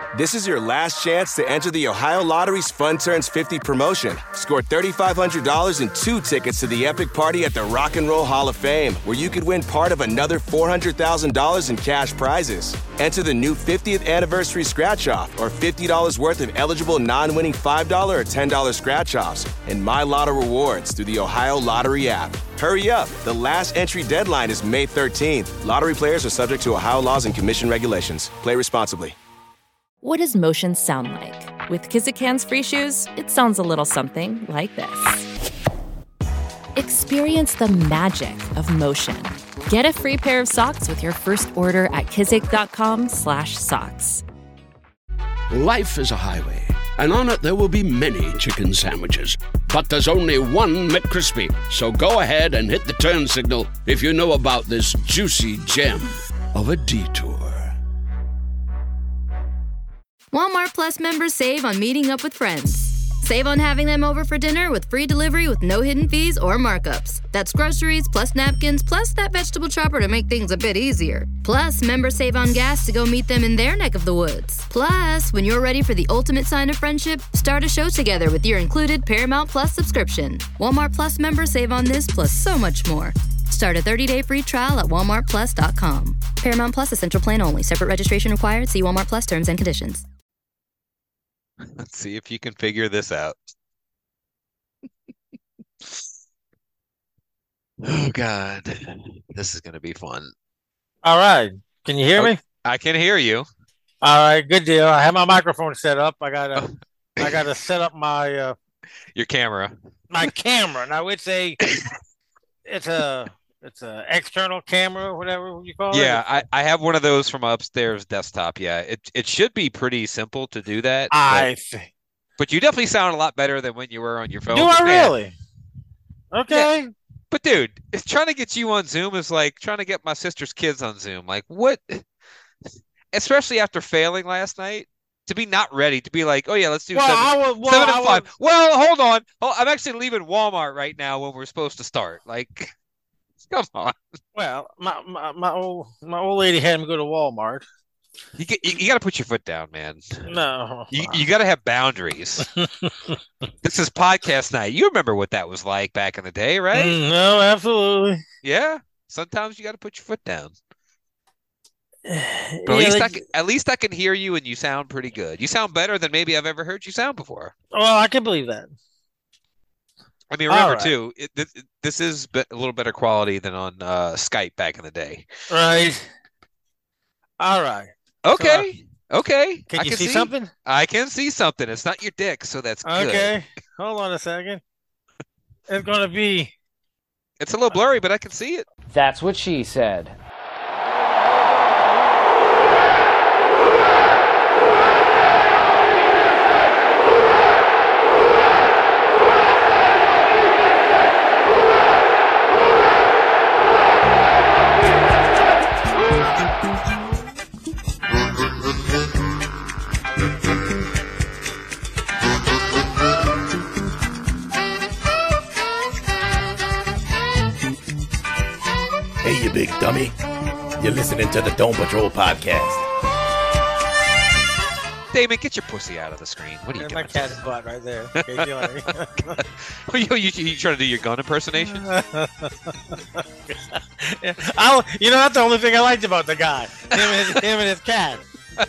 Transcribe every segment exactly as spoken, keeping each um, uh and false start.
This is your last chance to enter the Ohio Lottery's Fun Turns fifty promotion. Score three thousand five hundred dollars and two tickets to the epic party at the Rock and Roll Hall of Fame, where you could win part of another four hundred thousand dollars in cash prizes. Enter the new fiftieth anniversary scratch-off or fifty dollars worth of eligible non-winning five dollars or ten dollars scratch-offs and My Lotto rewards through the Ohio Lottery app. Hurry up. The last entry deadline is May thirteenth. Lottery players are subject to Ohio laws and commission regulations. Play responsibly. What does motion sound like? With Kizikans free shoes, it sounds a little something like this. Experience the magic of motion. Get a free pair of socks with your first order at kizik.com slash socks. Life is a highway, and on it there will be many chicken sandwiches. But there's only one McCrispy. So go ahead and hit the turn signal if you know about this juicy gem of a detour. Walmart Plus members save on meeting up with friends. Save on having them over for dinner with free delivery with no hidden fees or markups. That's groceries, plus napkins, plus that vegetable chopper to make things a bit easier. Plus, members save on gas to go meet them in their neck of the woods. Plus, when you're ready for the ultimate sign of friendship, start a show together with your included Paramount Plus subscription. Walmart Plus members save on this plus so much more. Start a thirty-day free trial at walmart plus dot com. Paramount Plus Essential Plan only. Separate registration required. See Walmart Plus terms and conditions. Let's see if you can figure this out. Oh, God. This is going to be fun. All right. Can you hear oh, me? I can hear you. All right. Good deal. I have my microphone set up. I got to I got to set up my uh, your camera. My camera. Now, it's a it's a it's a external camera, whatever you call yeah, it. Yeah, I, I have one of those from upstairs desktop. Yeah, it it should be pretty simple to do that. I but, think. But you definitely sound a lot better than when you were on your phone. Do I Man. really? Okay. Yeah. But dude, it's trying to get you on Zoom is like trying to get my sister's kids on Zoom. Like what? Especially after failing last night, to be not ready to be like, oh yeah, let's do well, seven, I was, well, seven I and five. was, well, hold on. Oh, I'm actually leaving Walmart right now when we're supposed to start. Like. Come on. Well, my, my my old my old lady had me go to Walmart. You get, you, you got to put your foot down, man. No, you you got to have boundaries. This is podcast night. You remember what that was like back in the day, right? Mm, no, absolutely. Yeah. Sometimes you got to put your foot down. But at yeah, least like, I can, at least I can hear you, and you sound pretty good. You sound better than maybe I've ever heard you sound before. Well, I can believe that. I mean, remember right. too, it, this, this is a little better quality than on uh, Skype back in the day. Right. All right. Okay. So, okay. Can I you can see, see something? I can see something. It's not your dick, so that's good. Okay. Hold on a second. It's going to be. It's a little blurry, but I can see it. That's what she said. Hey, you big dummy. You're listening to the Dome Patrol podcast. Damon, get your pussy out of the screen. What are you There's doing? my cat's butt right there. Okay, you, you, you, you trying to do your gun impersonation? yeah, I, you know, that's the only thing I liked about the guy. Him and his, him and his cat.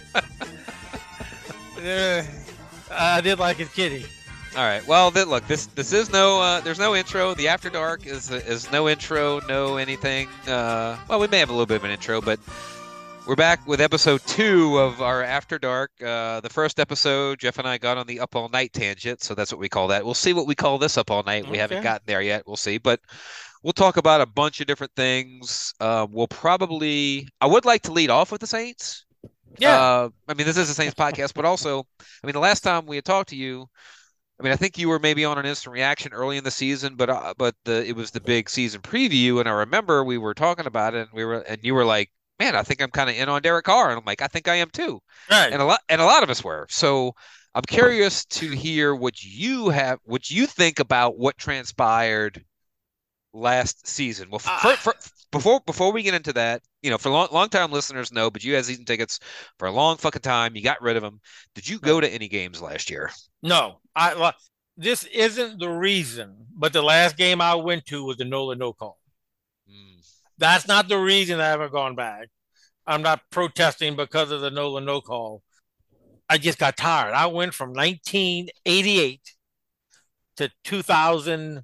uh, I did like his kitty. All right. Well, th- look, this this is no. Uh, there's no intro. The After Dark is is no intro, no anything. Uh, well, we may have a little bit of an intro, but we're back with episode two of our After Dark. Uh, the first episode, Jeff and I got on the Up All Night tangent, so that's what we call that. We'll see what we call this Up All Night. We okay. haven't gotten there yet. We'll see, but we'll talk about a bunch of different things. Uh, we'll probably. I would like to lead off with the Saints. Yeah. Uh, I mean, this is a Saints podcast, but also, I mean, the last time we had talked to you. I mean, I think you were maybe on an instant reaction early in the season, but uh, but the it was the big season preview, and I remember we were talking about it, and we were and you were like, "Man, I think I'm kind of in on Derek Carr," and I'm like, "I think I am too," right. and a lot and a lot of us were. So I'm curious to hear what you have, what you think about what transpired last season. Well, uh, for, for, before before we get into that, you know, for long long time listeners know, but you had season tickets for a long fucking time. You got rid of them. Did you go to any games last year? No, I. Well, this isn't the reason, but the last game I went to was the Nola no call. Mm. That's not the reason I haven't gone back. I'm not protesting because of the Nola no call. I just got tired. I went from nineteen eighty-eight to two thousand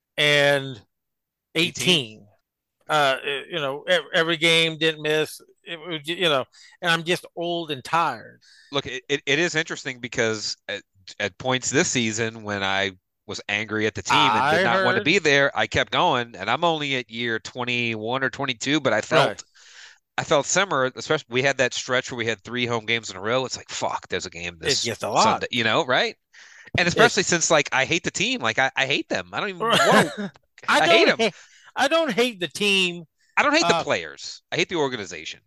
eighteen. Uh, you know, every game didn't miss. It was, you know, and I'm just old and tired. Look, it, it, it is interesting because at, at points this season when I was angry at the team and did I not heard... want to be there, I kept going, and I'm only at year twenty-one or twenty-two, but I felt right. I felt similar, especially we had that stretch where we had three home games in a row. It's like, fuck, there's a game this it's just a lot. Sunday, you know, right? And especially it's... since like I hate the team, like I, I hate them. I don't even want to, I, I hate them. Hate, I don't hate the team. I don't hate uh, the players. I hate the organization.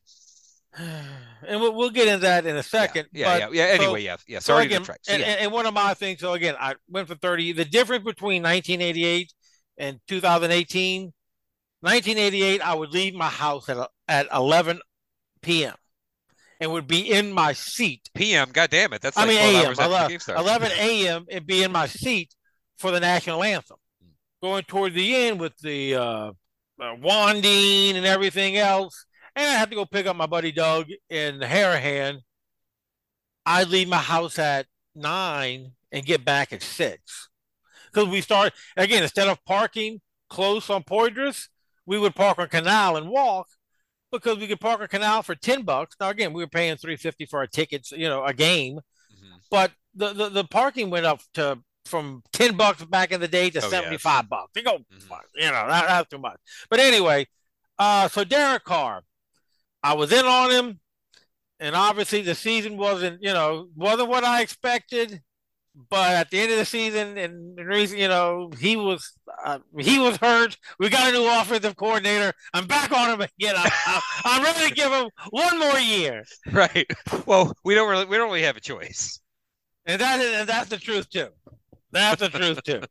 And we'll, we'll get into that in a second. Yeah, yeah, but, yeah. yeah. Anyway, so, yeah, yeah. So Sorry again, to detract. So, and, yeah. and one of my things. So again, I went for thirty. The difference between nineteen eighty-eight and two thousand eighteen. nineteen eighty-eight, I would leave my house at at eleven p.m. and would be in my seat. P M. God damn it! That's I like mean twelve A M. hours after the game starts. eleven a.m. and be in my seat for the national anthem. Going toward the end with the uh, uh, wanding and everything else. And I had to go pick up my buddy Doug in Harahan. I'd leave my house at nine and get back at six. Because we started, again, instead of parking close on Poydras, we would park on Canal and walk because we could park on Canal for ten bucks. Now, again, we were paying three fifty for our tickets, you know, a game. Mm-hmm. But the, the, the parking went up to from ten bucks back in the day to oh, seventy-five yeah. bucks. They go, mm-hmm. you know, that, that's too much. But anyway, uh, so Derek Carr, I was in on him, and obviously the season wasn't, you know, wasn't what I expected. But at the end of the season, and the reason, you know, he was uh, he was hurt. We got a new offensive coordinator. I'm back on him again. I'm, I'm, I'm ready to give him one more year. Right. Well, we don't really we don't really have a choice, and that is and that's the truth too. That's the truth too.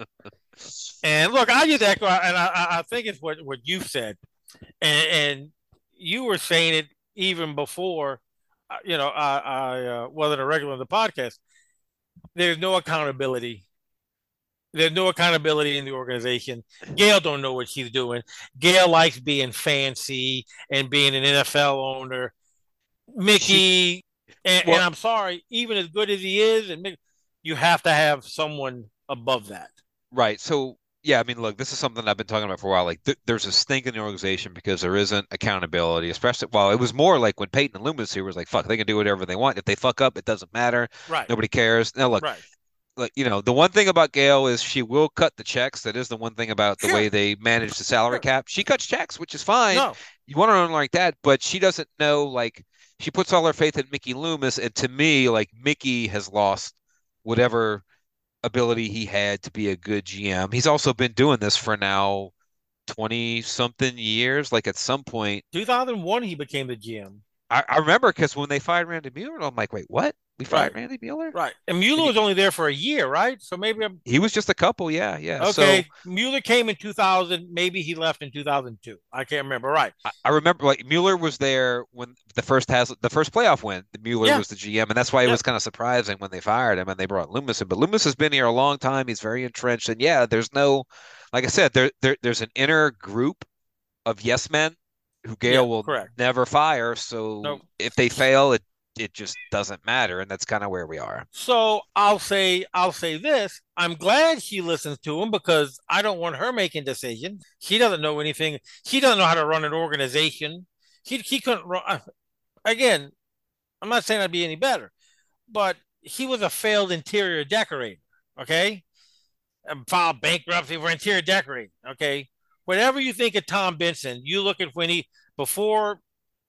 And look, I just echo, and I, I think it's what what you said, and. and you were saying it even before, you know, I, I uh, wasn't a regular on the podcast. There's no accountability. There's no accountability in the organization. Gail don't know what she's doing. Gail likes being fancy and being an N F L owner. Mickey, she, and, well, and I'm sorry, even as good as he is, and Mickey, you have to have someone above that. Right. So, yeah, I mean, look, this is something I've been talking about for a while. Like, th- there's a stink in the organization because there isn't accountability, especially, well, it was more like when Peyton and Loomis here was like, fuck, they can do whatever they want. If they fuck up, it doesn't matter. Right. Nobody cares. Now, look, right. like, you know, the one thing about Gail is she will cut the checks. That is the one thing about the sure. way they manage the salary sure. cap. She cuts checks, which is fine. No. You want to run like that, but she doesn't know, like, she puts all her faith in Mickey Loomis. And to me, like, Mickey has lost whatever ability he had to be a good G M. He's also been doing this for now twenty something years. Like at some point, two thousand one, he became the G M. I, I remember because when they fired Randy Mueller, I'm like, wait, what? We fired right. Randy Mueller? Right. And Mueller was only there for a year, right? So maybe I'm... he was just a couple. Yeah. Yeah. Okay. So, Mueller came in two thousand. Maybe he left in two thousand two. I can't remember. Right. I, I remember like Mueller was there when the first has the first playoff win. Mueller yeah. was the G M. And that's why it yeah. was kind of surprising when they fired him and they brought Loomis in. But Loomis has been here a long time. He's very entrenched. And yeah, there's no, like I said, there, there there's an inner group of yes men who Gail yeah, will correct. never fire. So nope. if they fail, it it just doesn't matter, and that's kind of where we are. So I'll say I'll say this. I'm glad she listens to him because I don't want her making decisions. She doesn't know anything. She doesn't know how to run an organization. She she couldn't run. Again, I'm not saying I'd be any better, but he was a failed interior decorator. Okay, and filed bankruptcy for interior decorating. Okay, whatever you think of Tom Benson, you look at when he before.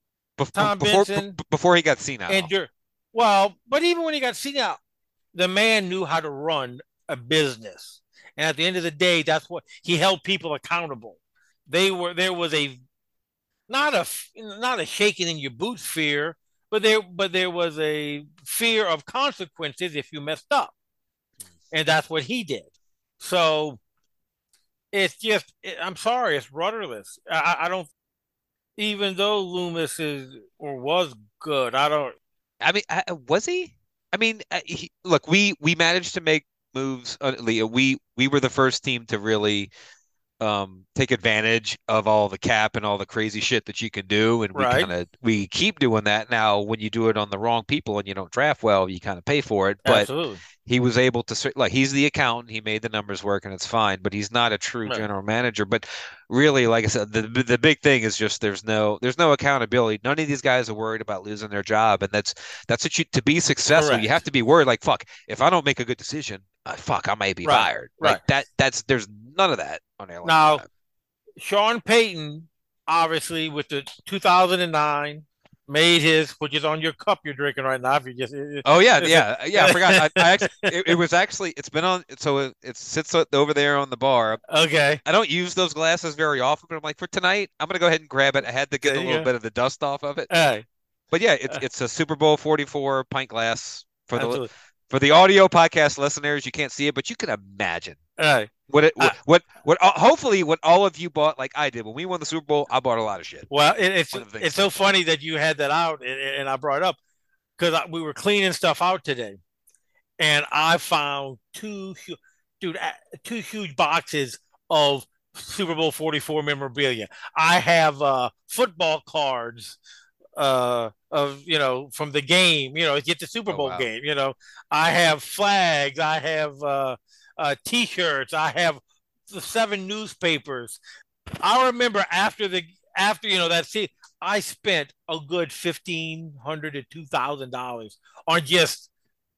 Tom before, Benson, b- before he got senile. And well, but even when he got senile, the man knew how to run a business. And at the end of the day, that's what he held people accountable. They were there was a not a not a shaking in your boots fear, but there but there was a fear of consequences if you messed up, and that's what he did. So it's just I'm sorry, it's rudderless. I, I don't even though Loomis is or was good, I don't. I mean, I, was he? I mean, uh, he, look, we we managed to make moves. Uh, Leah, we we were the first team to really um take advantage of all the cap and all the crazy shit that you can do, and we Right. kind of we keep doing that. Now when you do it on the wrong people and you don't draft well, you kind of pay for it. But Absolutely. he was able to cer- like he's the accountant, he made the numbers work and it's fine, but he's not a true Right. general manager. But really, like I said, the the big thing is just there's no there's no accountability. None of these guys are worried about losing their job, and that's that's what you to be successful, you Correct. have to be worried like, fuck, if I don't make a good decision, uh, fuck, I might be Right. fired. Like Right. that that's there's none of that on airline. Now, Time. Sean Payton, obviously, with the two thousand nine, made his, which is on your cup you're drinking right now. If you just, Oh yeah, yeah, yeah. I forgot. I, I actually, it, it was actually, it's been on. So it, it sits over there on the bar. Okay. I don't use those glasses very often, but I'm like, for tonight, I'm gonna go ahead and grab it. I had to get There a you little go. bit of the dust off of it. Hey. But yeah, it's it's a Super Bowl forty-four pint glass for the Absolutely. for the audio podcast listeners. You can't see it, but you can imagine Hey. what it Uh, what what, what uh, hopefully what all of you bought like I did when we won the Super Bowl. I bought a lot of shit. Well, it, it's One of the things. it's so funny that you had that out, and, and I brought it up because we were cleaning stuff out today, and I found two, hu- dude, uh, two huge boxes of Super Bowl forty-four memorabilia. I have uh, football cards uh, of you know from the game, you know, get the Super Oh, Bowl wow. game. You know, I have flags, I have uh, uh, T-shirts, I have the seven newspapers. I remember after the after you know that see, I spent a good fifteen hundred to two thousand dollars on just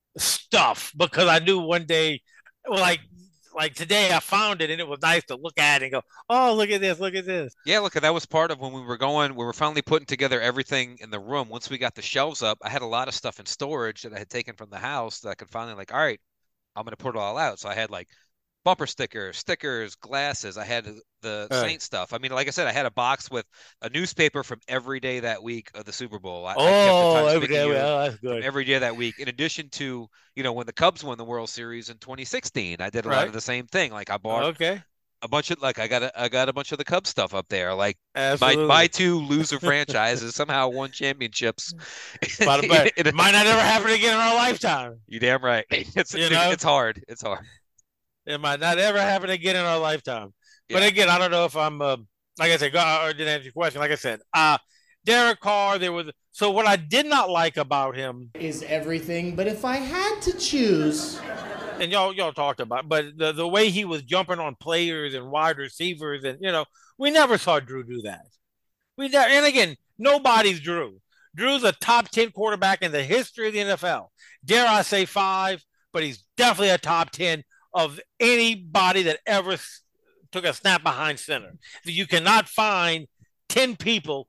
stuff because I knew one day, well, like like today, I found it and it was nice to look at it and go, oh, look at this, look at this. Yeah, look, that was part of when we were going, we were finally putting together everything in the room. Once we got the shelves up, I had a lot of stuff in storage that I had taken from the house that I could finally like, all right, I'm going to put it all out. So I had like bumper stickers, stickers, glasses. I had the Right. Saint stuff. I mean, like I said, I had a box with a newspaper from every day that week of the Super Bowl. I, I kept the Oh, Times every day, Picayune well, that's from good. every day that week. In addition to, you know, when the Cubs won the World Series in twenty sixteen, I did a lot Right. of the same thing. Like I bought Okay, a bunch of like I got a, I got a bunch of the Cubs stuff up there. Like my absolutely. my two loser franchises somehow won championships. But, but In a- might not ever happen again in our lifetime. You damn right. It's You it's, know? it's hard. It's hard. It might not ever happen again in our lifetime. But Yeah. again, I don't know if I'm uh, like I said, go, I didn't answer your question. Like I said, uh, Derek Carr. There was so what I did not like about him, Is everything, but if I had to choose, and y'all y'all talked about, but the the way he was jumping on players and wide receivers, and you know, we never saw Drew do that. We never, and again, nobody's Drew. Drew's a top ten quarterback in the history of the N F L. Dare I say five, but he's definitely a top ten of anybody that ever s- took a snap behind center. You cannot find ten people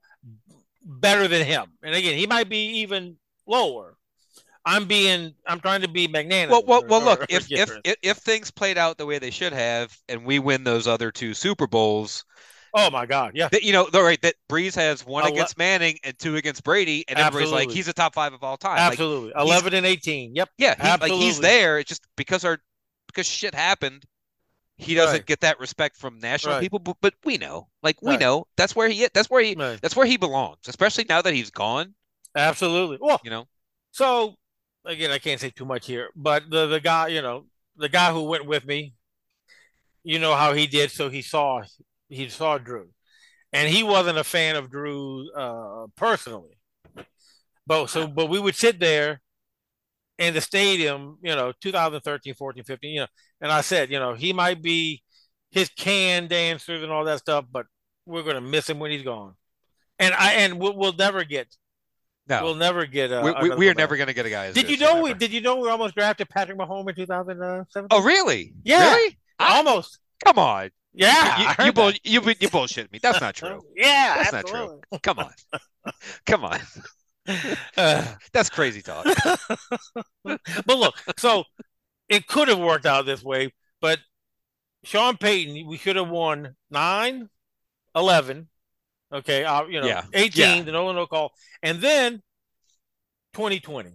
better than him. And again, he might be even lower. I'm being, I'm trying to be magnanimous. Well, well, well. or- Look, or if, if generous. if if things played out the way they should have, and we win those other two Super Bowls, oh my God, yeah, that you know, all right, that Breeze has one Ele- against Manning and two against Brady, and everybody's like, Absolutely. he's a top five of all time. Like, absolutely, eleven and eighteen. Yep, yeah, he, like he's Absolutely. there. It's just because our because shit happened, he doesn't Right. get that respect from national Right. people. But, but we know, like we Right. know, that's where he that's where he Right. that's where he belongs. Especially now that he's gone. absolutely. Well, You know, so again, I can't say too much here, but the the guy, you know, the guy who went with me, you know how he did. So he saw he saw Drew, and he wasn't a fan of Drew uh, personally. But so, but we would sit there in the stadium, you know, two thousand thirteen, fourteen, fifteen, you know, and I said, you know, he might be his can dancers and all that stuff, but we're gonna miss him when he's gone. And I and we'll, we'll never get, no, we'll never get. Uh, we, we, another we are quarterback. never going to get a guy. As Did good you as know him we ever. did you know we almost drafted Patrick Mahomes in two thousand seventeen? Oh, really? Yeah. Really? I- Almost. Come on. Yeah. You, I heard you, bull, that. you, you bullshit me. That's not true. Yeah, That's not absolutely. true. Come on. Come on. Uh, That's crazy talk. but look, so it could have worked out this way, but Sean Payton, we should have won nine, eleven, okay, uh, you know, Yeah. eighteen, Yeah. the no no call, and then twenty twenty.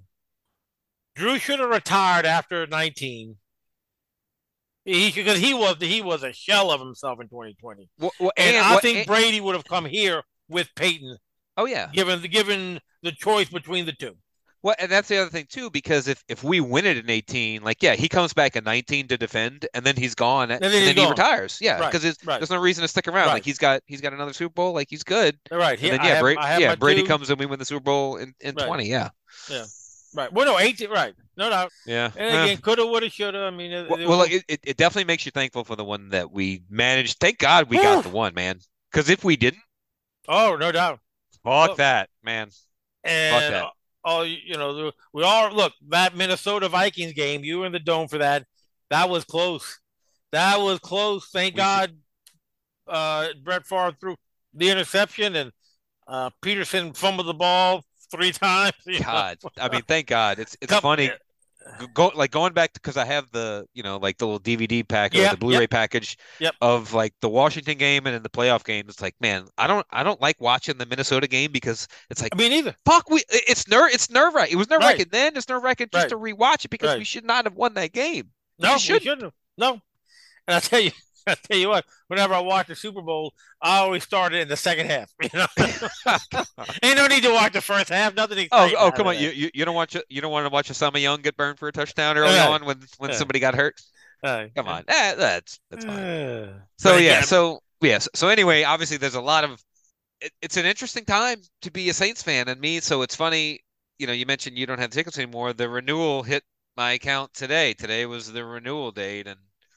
Drew should have retired after nineteen. He because he was he was a shell of himself in twenty twenty. Well, well, And, and I what- think and- Brady would have come here with Peyton. Oh yeah, given given the choice between the two. Well, and that's the other thing too, because if if we win it in eighteen, like yeah, he comes back in nineteen to defend, and then he's gone, and, then, and he's then gone. he retires. Yeah, because right, right. right. there's no reason to stick around. Right. Like he's got he's got another Super Bowl. Like he's good. Right. He, and then yeah, have, Brady, yeah, Brady two. comes and we win the Super Bowl in, in right. twenty. Yeah. Yeah. Right. Well, no, eighteen. Right. No doubt. Yeah. And again, coulda, woulda, shoulda. I mean, well, it, well look, it, it definitely makes you thankful for the one that we managed. Thank God we got the one, man. Because if we didn't, oh, no doubt. Fuck look, that, man. And fuck that. Oh, you know, we all look that Minnesota Vikings game. You were in the dome for that. That was close. That was close. Thank we God, uh, Brett Favre threw the interception and uh, Peterson fumbled the ball three times. God, know? I mean, thank God. It's it's Come, funny. Go like going back because I have the you know like the little D V D pack or yep, the Blu-ray yep. package yep. of like the Washington game and then the playoff game. It's like, man, I don't I don't like watching the Minnesota game because it's like I mean either. Fuck, we it's nerve it's nerve wracking. It was nerve wracking right. then. It's nerve wracking just right. to rewatch it because right. we should not have won that game. No, we shouldn't. we shouldn't have. No, and I tell you. I tell you what, whenever I watch the Super Bowl, I always start it in the second half. You know, ain't no need to watch the first half. Nothing. Oh, oh, come on! You, you you don't watch you don't want to watch Osama Young get burned for a touchdown early right. on when when right. somebody got hurt. Right. Come on, eh, that's that's fine. Uh, so yeah, again, so yes, so anyway, obviously there's a lot of. It, it's an interesting time to be a Saints fan and me. So it's funny, you know, you mentioned you don't have tickets anymore. The renewal hit my account today. Today was the renewal date, and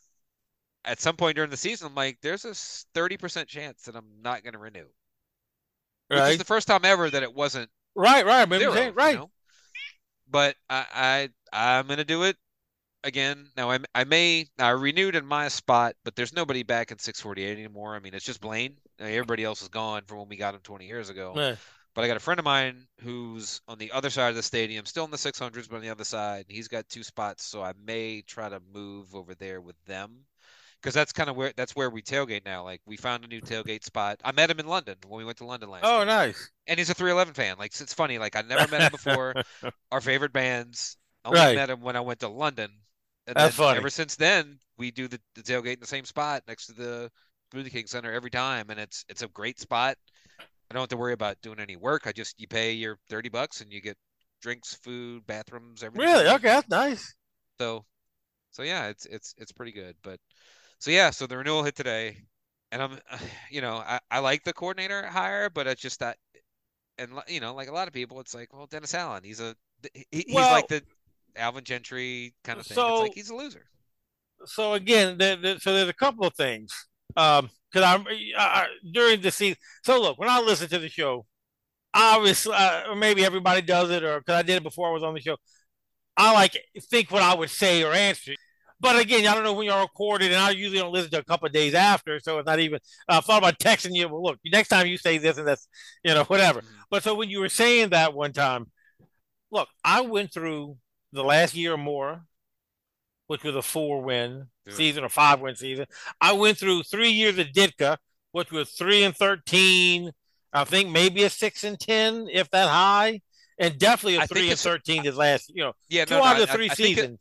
at some point during the season, I'm like, there's a thirty percent chance that I'm not going to renew. Right. Which is the first time ever that it wasn't. Right, right. Zero, saying, right. You know? But I, I, I'm going to do it again. Now, I, I may, I renewed in my spot, but there's nobody back in six forty-eight anymore. I mean, it's just Blaine. Everybody else is gone from when we got him twenty years ago. Yeah. But I got a friend of mine who's on the other side of the stadium, still in the six hundreds, but on the other side. He's got two spots, so I may try to move over there with them. Because that's kind of where that's where we tailgate now. Like we found a new tailgate spot. I met him in London when we went to London last. Oh, year. nice! And he's a three eleven fan. Like it's funny. Like I never met him before. Our favorite bands. I only right. met him when I went to London. And that's then funny. Ever since then, we do the, the tailgate in the same spot next to the Smoothie King Center every time, and it's it's a great spot. I don't have to worry about doing any work. I just you pay your thirty bucks and you get drinks, food, bathrooms, everything. Really? Okay, that's nice. So, so yeah, it's it's it's pretty good, but. So yeah, so the renewal hit today, and I'm, you know, I, I like the coordinator hire, but it's just that, and you know, like a lot of people, it's like, well, Dennis Allen, he's a, he, he's well, like the Alvin Gentry kind of thing. So, it's like he's a loser. So again, there, there, so there's a couple of things, um, because I'm uh, during the season. So look, when I listen to the show, obviously, uh, or maybe everybody does it, or because I did it before I was on the show, I like think what I would say or answer. But again, I don't know when you're recorded, and I usually don't listen to a couple of days after, so it's not even. I uh, thought about texting you. Well, look, next time you say this and that's, you know, whatever. Mm-hmm. But so when you were saying that one time, look, I went through the last year or more, which was a four-win yeah. season or five-win season. I went through three years of Ditka, which was three and thirteen. I think maybe a six and ten, if that high, and definitely a I three and thirteen this last. You know, yeah, two no, out no, of three I, I seasons.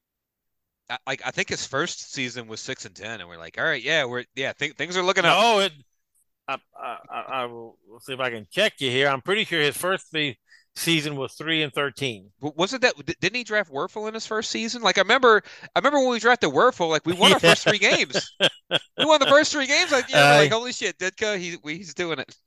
Like I think his first season was six and ten, and we're like, all right, yeah, we're yeah, th- things are looking up. Oh, it, I, I, I will see if I can check you here. I'm pretty sure his first three season was three and thirteen. Wasn't that? Didn't he draft Werfel in his first season? Like I remember, I remember when we drafted Werfel, like we won yeah. our first three games. We won the first three games. Like yeah, uh, like holy shit, Ditka, he he's doing it.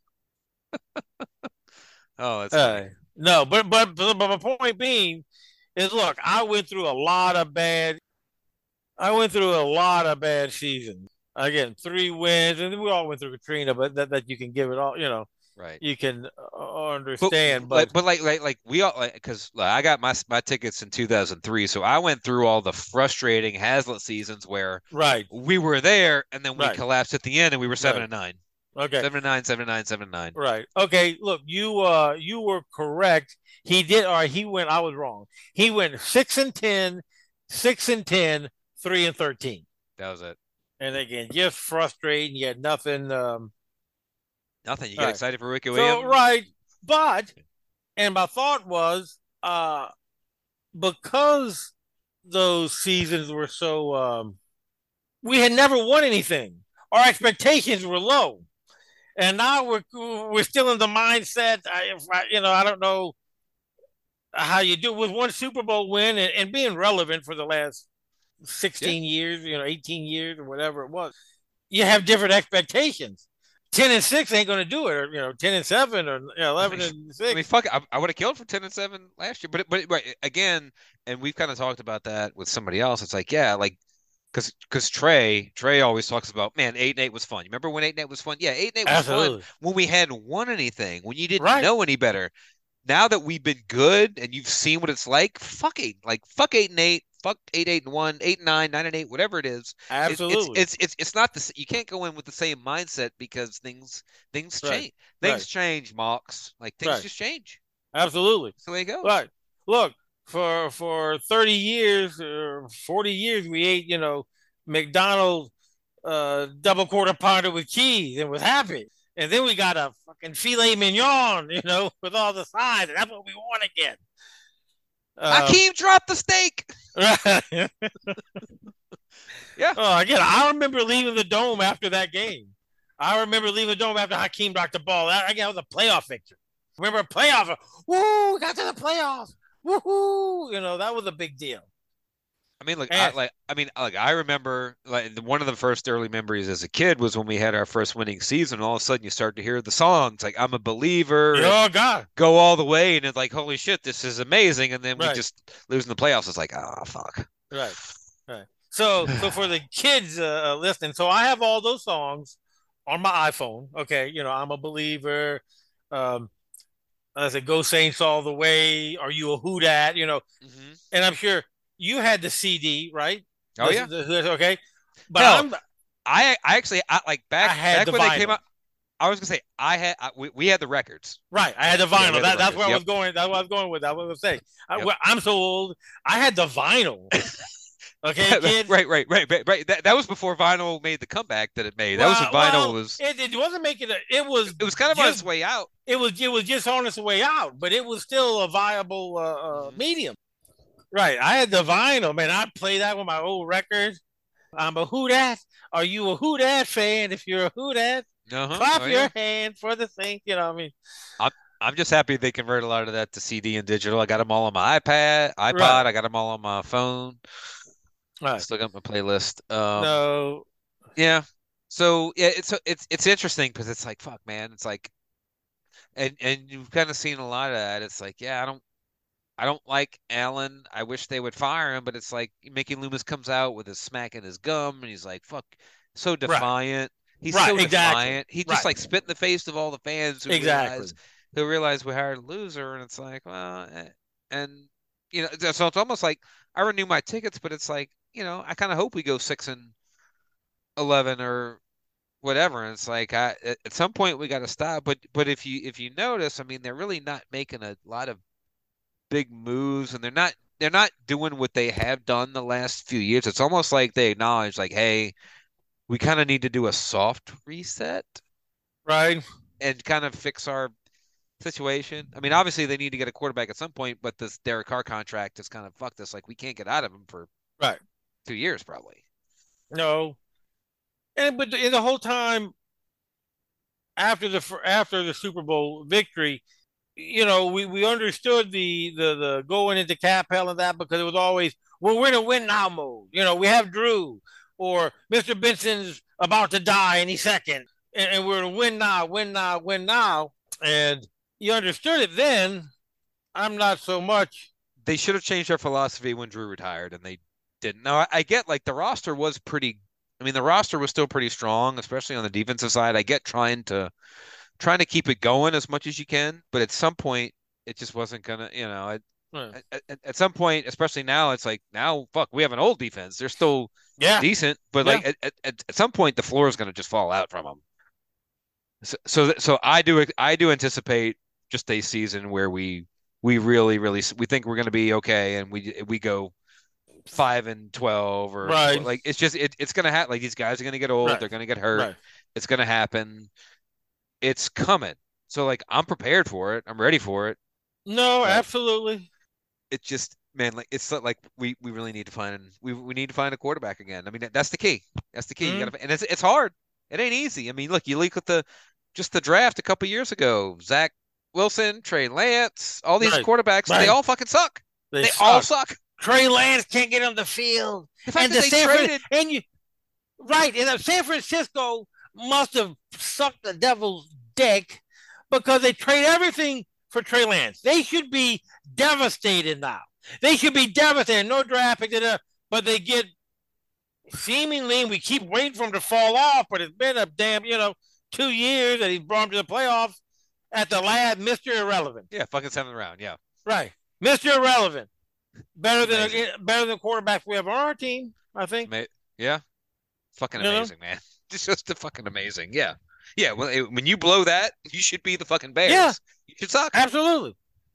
Oh, that's uh, no, but but but my point being is, look, I went through a lot of bad. I went through a lot of bad seasons. Again, three wins, and we all went through Katrina, but that, that you can give it all, you know, right? You can uh, understand, but but, but like like like we all like because like, I got my my tickets in two thousand three, so I went through all the frustrating Hazlitt seasons where right we were there and then we right. collapsed at the end and we were seven right. and nine. Okay, seven and nine, seven and nine, seven and nine. Right. Okay. Look, you uh you were correct. He did. Or he went. I was wrong. He went six and ten, six and ten. Three and thirteen. That was it. And again, just frustrating. You had nothing. Um, nothing. You get right. excited for Ricky so, Williams, right? But, and my thought was, uh, because those seasons were so, um, we had never won anything. Our expectations were low, And now we're we're still in the mindset. I, I, you know, I don't know how you do with one Super Bowl win and, and being relevant for the last sixteen yeah. years, you know, eighteen years or whatever it was. You have different expectations. Ten and six ain't going to do it, or you know, ten and seven, or you know, eleven and six. I mean, fuck, I, I would have killed for ten and seven last year, but but right again, and we've kind of talked about that with somebody else. It's like, yeah, like because because Trey Trey always talks about, man, eight and eight was fun. You remember when eight and eight was fun? Yeah, eight and eight was Absolutely. fun when we hadn't won anything, when you didn't right. know any better. Now that we've been good and you've seen what it's like, fuck eight, like fuck eight and eight. Fuck eight, eight and one, eight and nine, nine and eight, whatever it is. Absolutely, it's it's it's, it's not the you can't go in with the same mindset because things things right. change. Things right. change, Mox. Like things right. just change. Absolutely, that's the way it goes. Right. Look, for for thirty years or forty years, we ate you know McDonald's uh, double quarter pounder with cheese and was happy, and then we got a fucking filet mignon, you know, with all the sides, and that's what we want again. Uh, Hakeem dropped the steak. yeah. Oh, again, I remember leaving the dome after that game. I remember leaving the dome after Hakeem dropped the ball. That, again, was a playoff victory. Remember a playoff? Woo! Got to the playoffs. Woohoo! You know that was a big deal. I mean, like, I, like, I mean, like, I remember, like, one of the first early memories as a kid was when we had our first winning season. All of a sudden, you start to hear the songs, like "I'm a Believer," oh God, "Go All the Way," and it's like, holy shit, this is amazing. And then right. we just lose in the playoffs. It's like, oh fuck. Right, right. So, so for the kids uh, listening, so I have all those songs on my iPhone. Okay, you know, "I'm a Believer." Um, I said, "Go Saints All the Way." "Are You a Who Dat?" You know, mm-hmm. and I'm sure. You had the C D, right? Oh the, yeah. The, the, okay, but Hell, I'm, I I actually I, like back I had back the when vinyl. they came out. I was gonna say I had I, we, we had the records. Right, I had the vinyl. Yeah, that, the that's where yep. I was going. That's what I was going with. That's what I was saying. Yep. I, I'm so old. I had the vinyl. Okay, kids. right, right, right, right, right. That that was before vinyl made the comeback that it made. That well, was when vinyl well, was. It, it wasn't making it. It was. It was kind of just, on its way out. It was. It was just on its way out, but it was still a viable uh, uh, mm-hmm. medium. Right, I had the vinyl, man. I play that with my old record. I'm a Who Dat. Are you a Who Dat fan? If you're a Who Dat, uh-huh. clap oh, your yeah. hand for the Saints. You know what I mean? I'm I'm just happy they convert a lot of that to C D and digital. I got them all on my iPad, iPod. Right. I got them all on my phone. Right. Still got my playlist. Um, no. Yeah. So yeah, it's it's it's interesting because it's like fuck, man. It's like, and and you've kind of seen a lot of that. It's like, yeah, I don't. I don't like Allen. I wish they would fire him, but it's like Mickey Loomis comes out with his smack in his gum, and he's like, "Fuck," so defiant. Right. He's right, so exactly. defiant. He just right. like spit in the face of all the fans who exactly. realize who realize we hired a loser, and it's like, well, and you know, so it's almost like I renew my tickets, but it's like, you know, I kind of hope we go six and eleven or whatever. And it's like, I at some point we got to stop. But but if you if you notice, I mean, they're really not making a lot of big moves, and they're not they're not doing what they have done the last few years. It's almost like they acknowledge, like, hey, we kind of need to do a soft reset, right, and kind of fix our situation. I mean, obviously they need to get a quarterback at some point, but this Derek Carr contract has kind of fucked us. Like, we can't get out of him for right two years probably. No, and but in the whole time after the after the Super Bowl victory, you know, we, we understood the, the the going into cap hell and that, because it was always, well, we're in a win now mode. You know, we have Drew, or Mister Benson's about to die any second, and, and we're in a win now, win now, win now. And you understood it then. I'm not so much. They should have changed their philosophy when Drew retired, and they didn't. Now, I, I get, like, the roster was pretty, I mean, the roster was still pretty strong, especially on the defensive side. I get trying to trying to keep it going as much as you can, but at some point it just wasn't gonna, you know, at, hmm. at, at, at some point, especially now, it's like, now, fuck, we have an old defense. They're still yeah. decent, but yeah. like at, at, at some point the floor is going to just fall out from them. So, so, so I do, I do anticipate just a season where we, we really, really, we think we're going to be okay. And we, we go five and twelve or right. like, it's just, it, it's going to happen. Like, these guys are going to get old. Right. They're going to get hurt. Right. It's going to happen. It's coming. So, like, I'm prepared for it. I'm ready for it. No, but absolutely. It just, man, like, it's like we, we really need to find we we need to find a quarterback again. I mean, that's the key. That's the key. Mm-hmm. You gotta, and it's it's hard. It ain't easy. I mean, look, you look at the just the draft a couple years ago. Zach Wilson, Trey Lance, all these Right. quarterbacks, Right. they all fucking suck. They, They suck. all suck. Trey Lance can't get on the field. The fact and that the they San Fran- traded, and you right, and uh, San Francisco must have sucked the devil's dick because they trade everything for Trey Lance. They should be devastated now. They should be devastated. No draft pick, but they get seemingly, we keep waiting for him to fall off, but it's been a damn, you know, two years that he's brought him to the playoffs at the last, Mister Irrelevant. yeah, fucking seventh round, yeah. Right. Mister Irrelevant. Better than Amazing. better than quarterbacks we have on our team, I think. Ma- yeah, fucking You know? amazing, man. It's just the fucking amazing, yeah, yeah. When it- when you blow that, you should be the fucking Bears. Yeah. You should suck. Absolutely.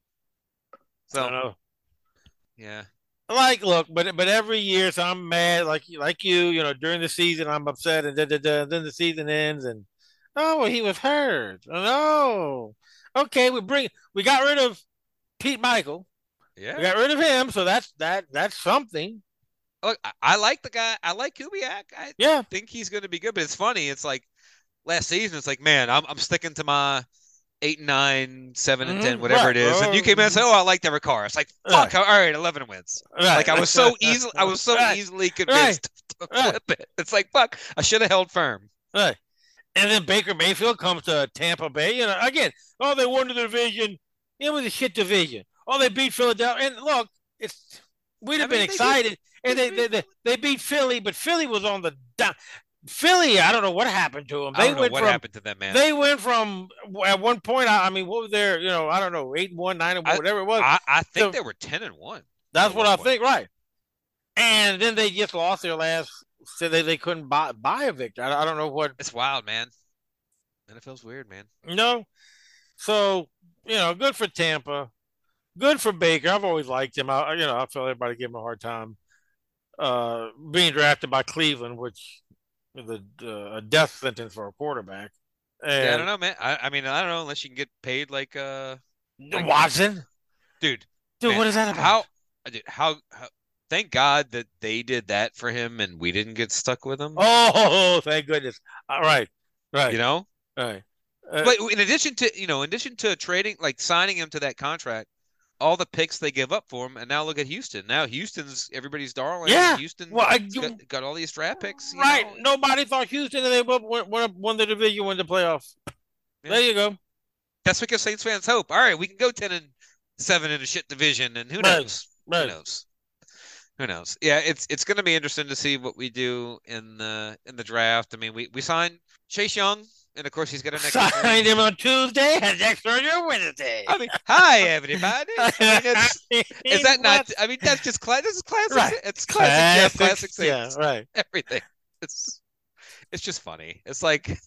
So, I don't know. yeah, Like, look, but but every year, so I'm mad, like like you, you know, during the season, I'm upset, and da, da, da, then the season ends, and oh, well, he was hurt. Oh, no. Okay, we bring, we got rid of Pete Michael. yeah. We got rid of him, so that's that that's something. Look, I, I like the guy. I like Kubiak. I Yeah, think he's going to be good. But it's funny. It's like last season. It's like, man, I'm I'm sticking to my eight and nine, seven and ten, Mhm, whatever right. it is. And you came in and said, "Oh, I like Derek Carr." It's like, fuck. All right, eleven wins. right. Like I was so easily, I was so Right. easily convinced to Right. flip it. It's like, fuck. I should have held firm. Right. And then Baker Mayfield comes to Tampa Bay. You know, again, oh, they won the division. It was a shit division. Oh, they beat Philadelphia. And look, it's we'd have I mean, been they excited. and they they, they, they they beat Philly, but Philly was on the down. Philly, I don't know what happened to them. I They don't know went what from happened to them, man. they went from at one point. I, I mean, what was their, you know, I don't know, eight and one, nine and one, I- whatever it was. I, I think So- they were ten and one. That's at what one I point. think, right? And then they just lost their last. So they, they couldn't buy buy a victory. I, I don't know what. It's wild, man. N F L's weird, man. No. So, you know, good for Tampa. Good for Baker. I've always liked him. I, you know, I feel everybody give him a hard time. Uh, being drafted by Cleveland, which is a, uh, a death sentence for a quarterback. And Yeah, I don't know, man. I, I mean, I don't know unless you can get paid like uh, like- Watson, dude. dude, man, what is that about? How, dude, how, how? Thank God that they did that for him and we didn't get stuck with him. Oh, thank goodness. All right, right, You know, right. Uh, but in addition to you know, in addition to trading, like signing him to that contract, all the picks they give up for him, and now look at Houston. Now Houston's everybody's darling. Yeah. Houston Well, I- got, got all these draft picks. you right. know. Nobody thought Houston and they won, won, won the division, won the playoffs. Yeah. There you go. That's what gives Saints fans hope. All right, we can go ten and seven in a shit division, and who Right, knows? right. Who knows? Who knows? Yeah, it's it's going to be interesting to see what we do in the in the draft. I mean, we we signed Chase Young, and of course he's got a next. Signed him on Tuesday and next Thursday or Wednesday. I mean, hi everybody. I mean, it's, is that not? What? I mean, that's just class. This is classic. Right. It's classic. Jeff, classic Yeah, Saints. right. Everything. It's it's just funny. It's like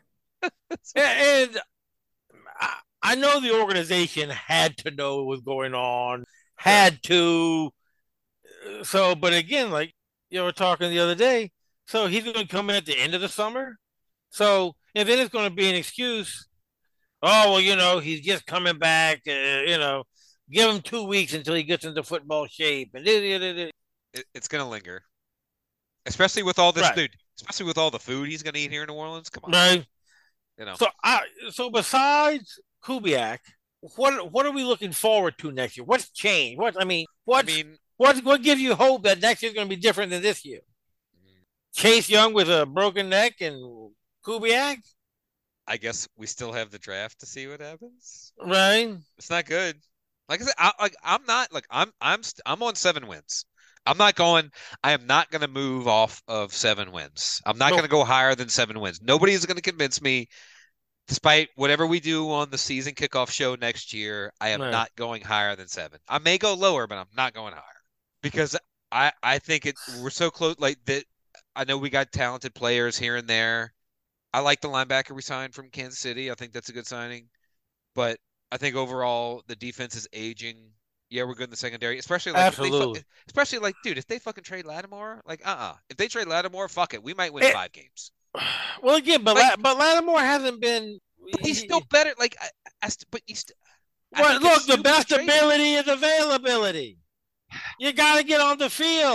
And I, I know the organization had to know what was going on, had to. So, but again, like you were talking the other day, so he's going to come in at the end of the summer. So, and then it's going to be an excuse. Oh, well, you know, he's just coming back. Uh, you know, give him two weeks until he gets into football shape. And it, it's going to linger, especially with all this Right. dude. Especially with all the food he's going to eat here in New Orleans. Come on, right. you know. So, I so besides Kubiak, what what are we looking forward to next year? What's changed? What I mean, I what mean, what what gives you hope that next year's going to be different than this year? Chase Young with a broken neck and Kubiak, I guess we still have the draft to see what happens. right? It's not good. Like I said, I, like I'm not like I'm I'm st- I'm on seven wins. I'm not going. I am not going to move off of seven wins. I'm not No. going to go higher than seven wins. Nobody is going to convince me, despite whatever we do on the season kickoff show next year. I am Right. not going higher than seven. I may go lower, but I'm not going higher because I I think it we're so close. Like that, I know we got talented players here and there. I like the linebacker we signed from Kansas City. I think that's a good signing, but I think overall the defense is aging. Yeah, we're good in the secondary, especially like if they fu- Absolutely. especially like, dude, if they fucking trade Lattimore, like, uh-uh. If they trade Lattimore, fuck it, we might win It- five games. Well, again, but Like- La- but Lattimore hasn't been. He's still better. Like, I, I st- but he's. St- I Well, think look, it's the stupid to best trade him. ability is availability. You got to get on the field.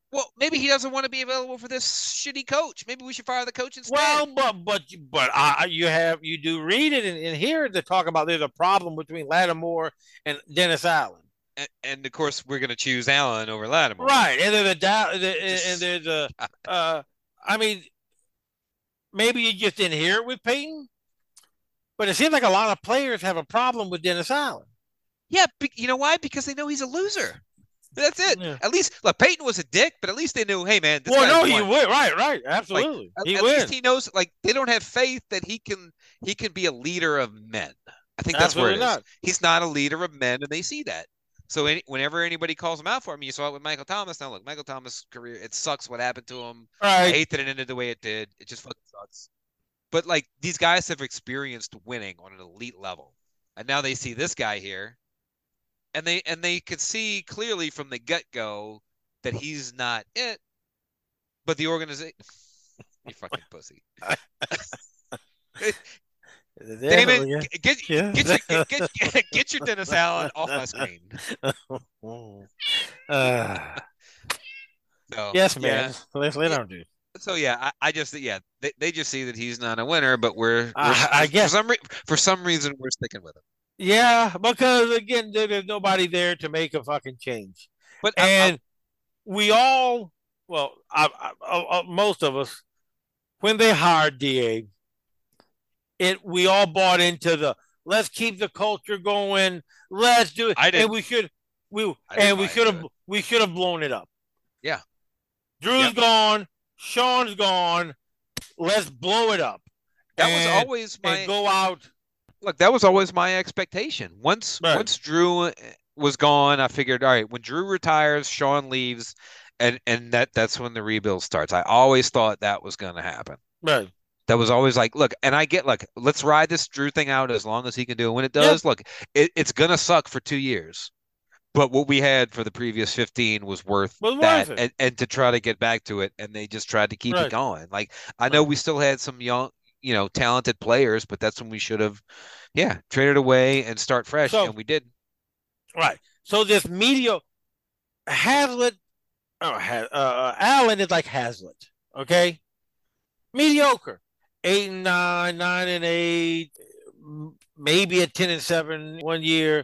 Well, maybe he doesn't want to be available for this shitty coach. Maybe we should fire the coach instead. Well, but but but uh, you have you do read it and, and hear to talk about there's a problem between Lattimore and Dennis Allen. And, and of course, we're going to choose Allen over Lattimore. Right, and there's a doubt, and there's a. Uh, I mean, maybe you just didn't hear it with Peyton, but it seems like a lot of players have a problem with Dennis Allen. Yeah, you know why? Because they know he's a loser. That's it. Yeah. At least, look, Peyton was a dick, but at least they knew, hey, man, this well, no, won. he would. Right, right, absolutely. Like, he at, at least he knows. Like, they don't have faith that he can he can be a leader of men. I think that's absolutely where it is. Not. He's not a leader of men, and they see that. So any, whenever anybody calls him out for him, you saw it with Michael Thomas. Now, look, Michael Thomas' career, it sucks what happened to him. Right. I hate that it ended the way it did. It just fucking sucks. But, like, these guys have experienced winning on an elite level, and now they see this guy here. And they and they could see clearly from the get-go that he's not it, but the organization... you fucking pussy. Damon, yeah. get, yeah. get, your, get, get, get your Dennis Allen off my screen. uh, so, yes, man. Yeah. Let's let him do. So, yeah, I, I just, yeah, they, they just see that he's not a winner, but we're, we're uh, I guess for some, re- for some reason, we're sticking with him. Yeah, because again, there's nobody there to make a fucking change. But and I, I, we all, well, I, I, I, most of us, when they hired D A, it we all bought into the let's keep the culture going, let's do it, I did. and we should we and we should have we should have blown it up. Yeah, Drew's yep. gone, Sean's gone. Let's blow it up. That and, was always my and go out. Look, that was always my expectation. Once right. once Drew was gone, I figured, all right, when Drew retires, Sean leaves, and and that that's when the rebuild starts. I always thought that was going to happen. Right. That was always like, look, and I get, look, let's ride this Drew thing out as long as he can do it. When it does, yeah. look, it, it's going to suck for two years. But what we had for the previous fifteen was worth was that, worth and, and to try to get back to it, and they just tried to keep right. it going. Like, I know right. we still had some young, you know, talented players, but that's when we should have, yeah, traded away and start fresh, so, and we did. Right. So this mediocre Hazlitt, oh, uh, Allen is like Hazlitt, okay? Mediocre. Eight and nine, nine and eight, maybe a ten and seven one year.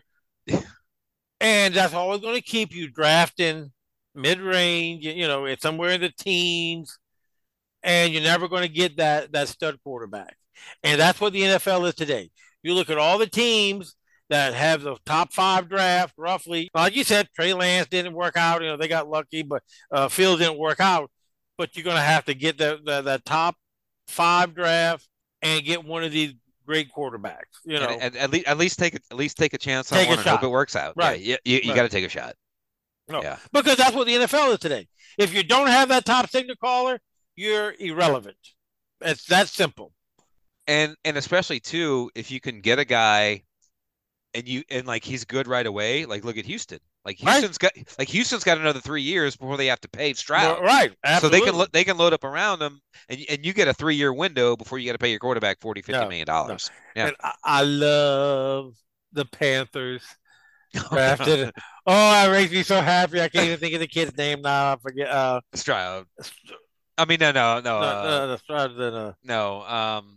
And that's always going to keep you drafting mid-range, you know, it's somewhere in the teens, and you're never going to get that that stud quarterback. And that's what the N F L is today. You look at all the teams that have the top five draft, roughly. Like you said, Trey Lance didn't work out. You know, they got lucky, but uh, Fields didn't work out. But you're going to have to get the, the, the top five draft and get one of these great quarterbacks. You know, and, and at least at least take a, at least take a chance take on one a and shot. hope it works out. Right. Yeah, you you, you right. got to take a shot. No, yeah. Because that's what the N F L is today. If you don't have that top signal caller, you're irrelevant. It's that simple. And and especially too, if you can get a guy, and you and like he's good right away. Like look at Houston. Like Houston's right. got like Houston's got another three years before they have to pay Stroud. Well, right. Absolutely. So they can lo- they can load up around them, and and you get a three year window before you got to pay your quarterback forty, fifty no, million dollars. No. Yeah. And I, I love the Panthers drafted. Oh, it makes me so happy. I can't even think of the kid's name now. I forget. Uh, Stroud. I mean, no, no, no, no, uh, no, no, Stroud, no, no. Um,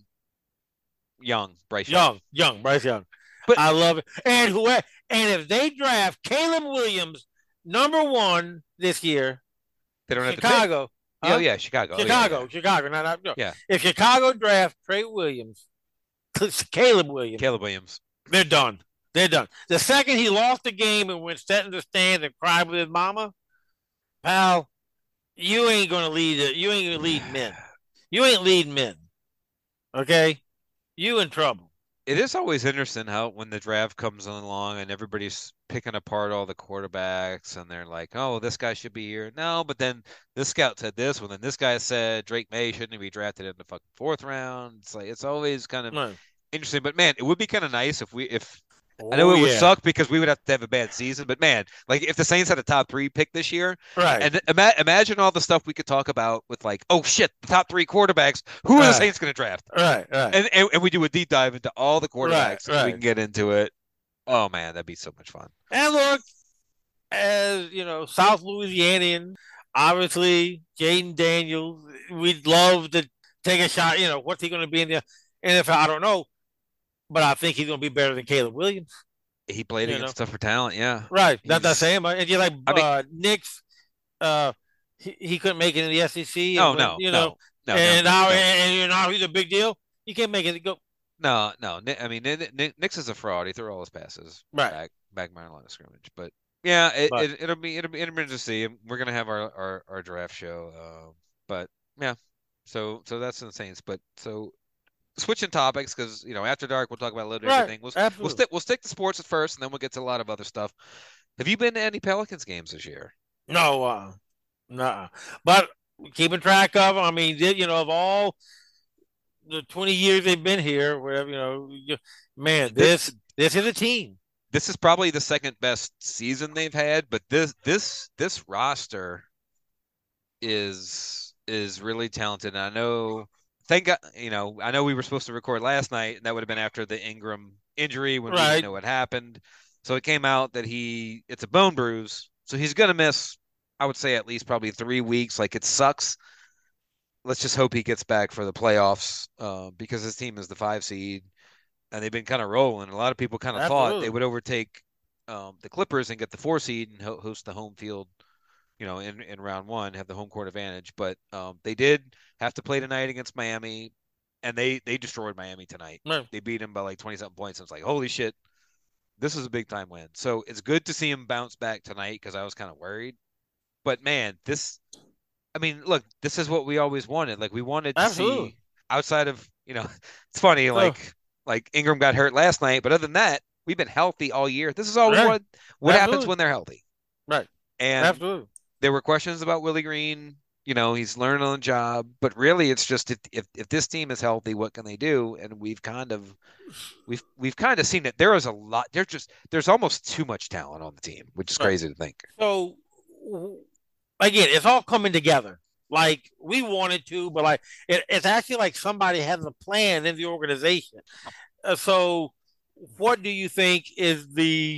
Young, Bryce Young, Young, Young, Bryce Young. But I love it. And who? And if they draft Caleb Williams number one this year, they don't have Chicago. To pick. Huh? Oh yeah, Chicago. Chicago, oh, yeah, yeah. Chicago. Not, not, no. Yeah. If Chicago draft Trey Williams, Caleb Williams, Caleb Williams, they're done. They're done. The second he lost the game and went sat in the stands and cried with his mama, pal, you ain't gonna lead it. You ain't gonna lead men. You ain't leading men. Okay, you in trouble. It is always interesting how when the draft comes along and everybody's picking apart all the quarterbacks and they're like, oh, this guy should be here. No, but then this scout said this one, then this guy said Drake May shouldn't be drafted in the fucking fourth round. It's like it's always kind of no. interesting. But man, it would be kind of nice if we if oh, I know it would yeah. suck because we would have to have a bad season, but man, like if the Saints had a top three pick this year, right? And ima- imagine all the stuff we could talk about with like, oh shit, the top three quarterbacks. Who are right. the Saints going to draft? Right, right. And, and and we do a deep dive into all the quarterbacks. Right, right. We can get into it. Oh man, that'd be so much fun. And look, as you know, South Louisianian, obviously, Jaden Daniels, we'd love to take a shot. You know, what's he going to be in the N F L? I don't know, but I think he's going to be better than Caleb Williams. He played You against know. tougher talent, yeah. Right. That's He's- the same. And you're like, I mean- uh, Nick's, uh, he, he couldn't make it in the S E C. Oh and, no, you no, know, no, and no, now, no. and, and you know, he's a big deal. You can't make it go. No, no. Ni- I mean, Ni- Ni- Nick's is a fraud. He threw all his passes Right. back, back behind the line of scrimmage. But yeah, it, But- it, it'll be it'll be interesting to see. We're gonna have our our, our draft show. Uh, but yeah, so so that's the Saints. But so switching topics because you know after dark we'll talk about a little bit of Right, everything. We'll we'll absolutely. stick we'll stick to sports at first, and then we'll get to a lot of other stuff. Have you been to any Pelicans games this year? No, uh, no. But keeping track of, I mean, you know, of all the twenty years they've been here, whatever, you know, you, man, this this is a team. This is probably the second best season they've had, but this this this roster is is really talented. And I know, thank God, you know, I know we were supposed to record last night, and that would have been after the Ingram injury when we Right. didn't know what happened. So it came out that he it's a bone bruise, so he's gonna miss, I would say, at least probably three weeks. Like, it sucks. Let's just hope he gets back for the playoffs, uh, because his team is the five seed, and they've been kind of rolling. A lot of people kind of thought Absolutely. they would overtake um, the Clippers and get the four seed and ho- host the home field, you know, in, in round one, have the home court advantage. But um, they did have to play tonight against Miami, and they they destroyed Miami tonight. Right. They beat him by like twenty something points. I was like, holy shit, this is a big time win. So it's good to see him bounce back tonight because I was kind of worried. But man, this, I mean, look, this is what we always wanted. Like, we wanted to Absolutely. see outside of, you know, it's funny, like like Ingram got hurt last night, but other than that, we've been healthy all year. This is all we Right. want. What happens Absolutely. when they're healthy? Right. And Absolutely. there were questions about Willie Green. You know, he's learning on the job, but really, it's just if, if if this team is healthy, what can they do? And we've kind of we've we've kind of seen it. There is a lot. There's just there's almost too much talent on the team, which is Right. crazy to think. So again, it's all coming together. Like we wanted to, but like it, it's actually like somebody has a plan in the organization. Uh, so, what do you think is the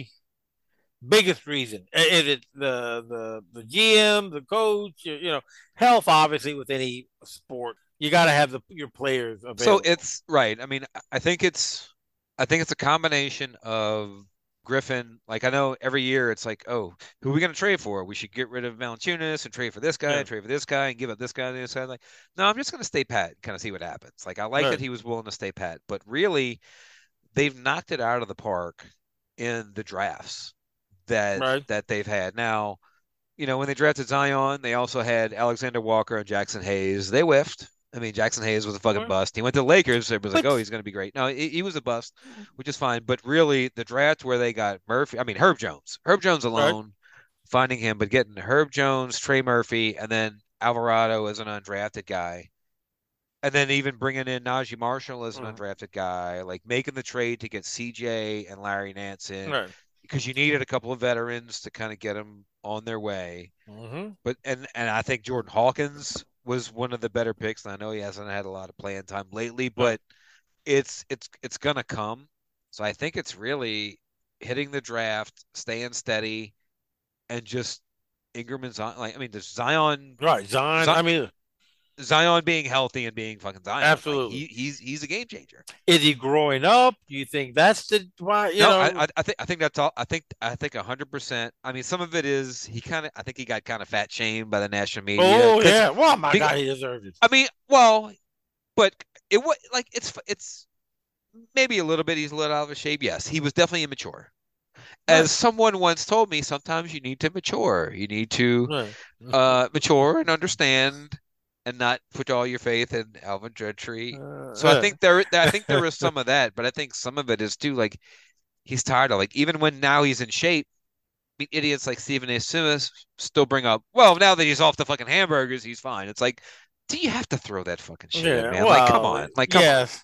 biggest reason? I- Is it the the the G M, the coach? You you know, health obviously with any sport, you got to have the your players available. So it's right. I mean, I- I think it's I think it's a combination of Griffin. Like, I know every year it's like, oh, who are we going to trade for? We should get rid of Valanciunas and trade for this guy, Yeah. and trade for this guy, and give up this guy and this guy. Like, no, I'm just going to stay pat and kind of see what happens. Like, I like Right. that he was willing to stay pat, but really, they've knocked it out of the park in the drafts that Right. that they've had. Now, you know, when they drafted Zion, they also had Alexander Walker and Jackson Hayes. They whiffed. I mean, Jackson Hayes was a fucking Right. bust. He went to the Lakers. It was like, But- oh, he's going to be great. No, he, he was a bust, which is fine. But really, the draft where they got Murphy, I mean, Herb Jones. Herb Jones alone, finding him, but getting Herb Jones, Trey Murphy, and then Alvarado as an undrafted guy. And then even bringing in Najee Marshall as an Mhm. undrafted guy, like making the trade to get C J and Larry Nance in, Right. because you needed a couple of veterans to kind of get them on their way. Mm-hmm. But and and I think Jordan Hawkins was one of the better picks. And I know he hasn't had a lot of playing time lately, but it's it's it's gonna come. So I think it's really hitting the draft, staying steady, and just Ingram and Zion. Like, I mean, there's Zion, Right. Zion. Zion- I mean, Zion being healthy and being fucking Zion. Like, Absolutely. he, he's he's a game changer. is he growing up? Do you think that's the why? You no, know, I, I I think I think that's all. I think I think a hundred percent. I mean, some of it is he kind of. I think he got kind of fat shamed by the national media. oh 'cause- yeah. Well, my because- God, he deserved it. I mean, well, but it was like it's it's maybe a little bit. He's a little out of his shape. Yes, he was definitely immature. As Right. someone once told me, sometimes you need to mature. You need to Right. uh, mature and understand, and not put all your faith in Alvin Gentry. Uh, So I uh, think there, I think there is some of that, but I think some of it is too like he's tired of like even when now he's in shape. I mean, idiots like Stephen A. Smith still bring up, well, now that he's off the fucking hamburgers, he's fine. It's like, do you have to throw that fucking shit, in, man? Like, come well, on, like, come on. yes.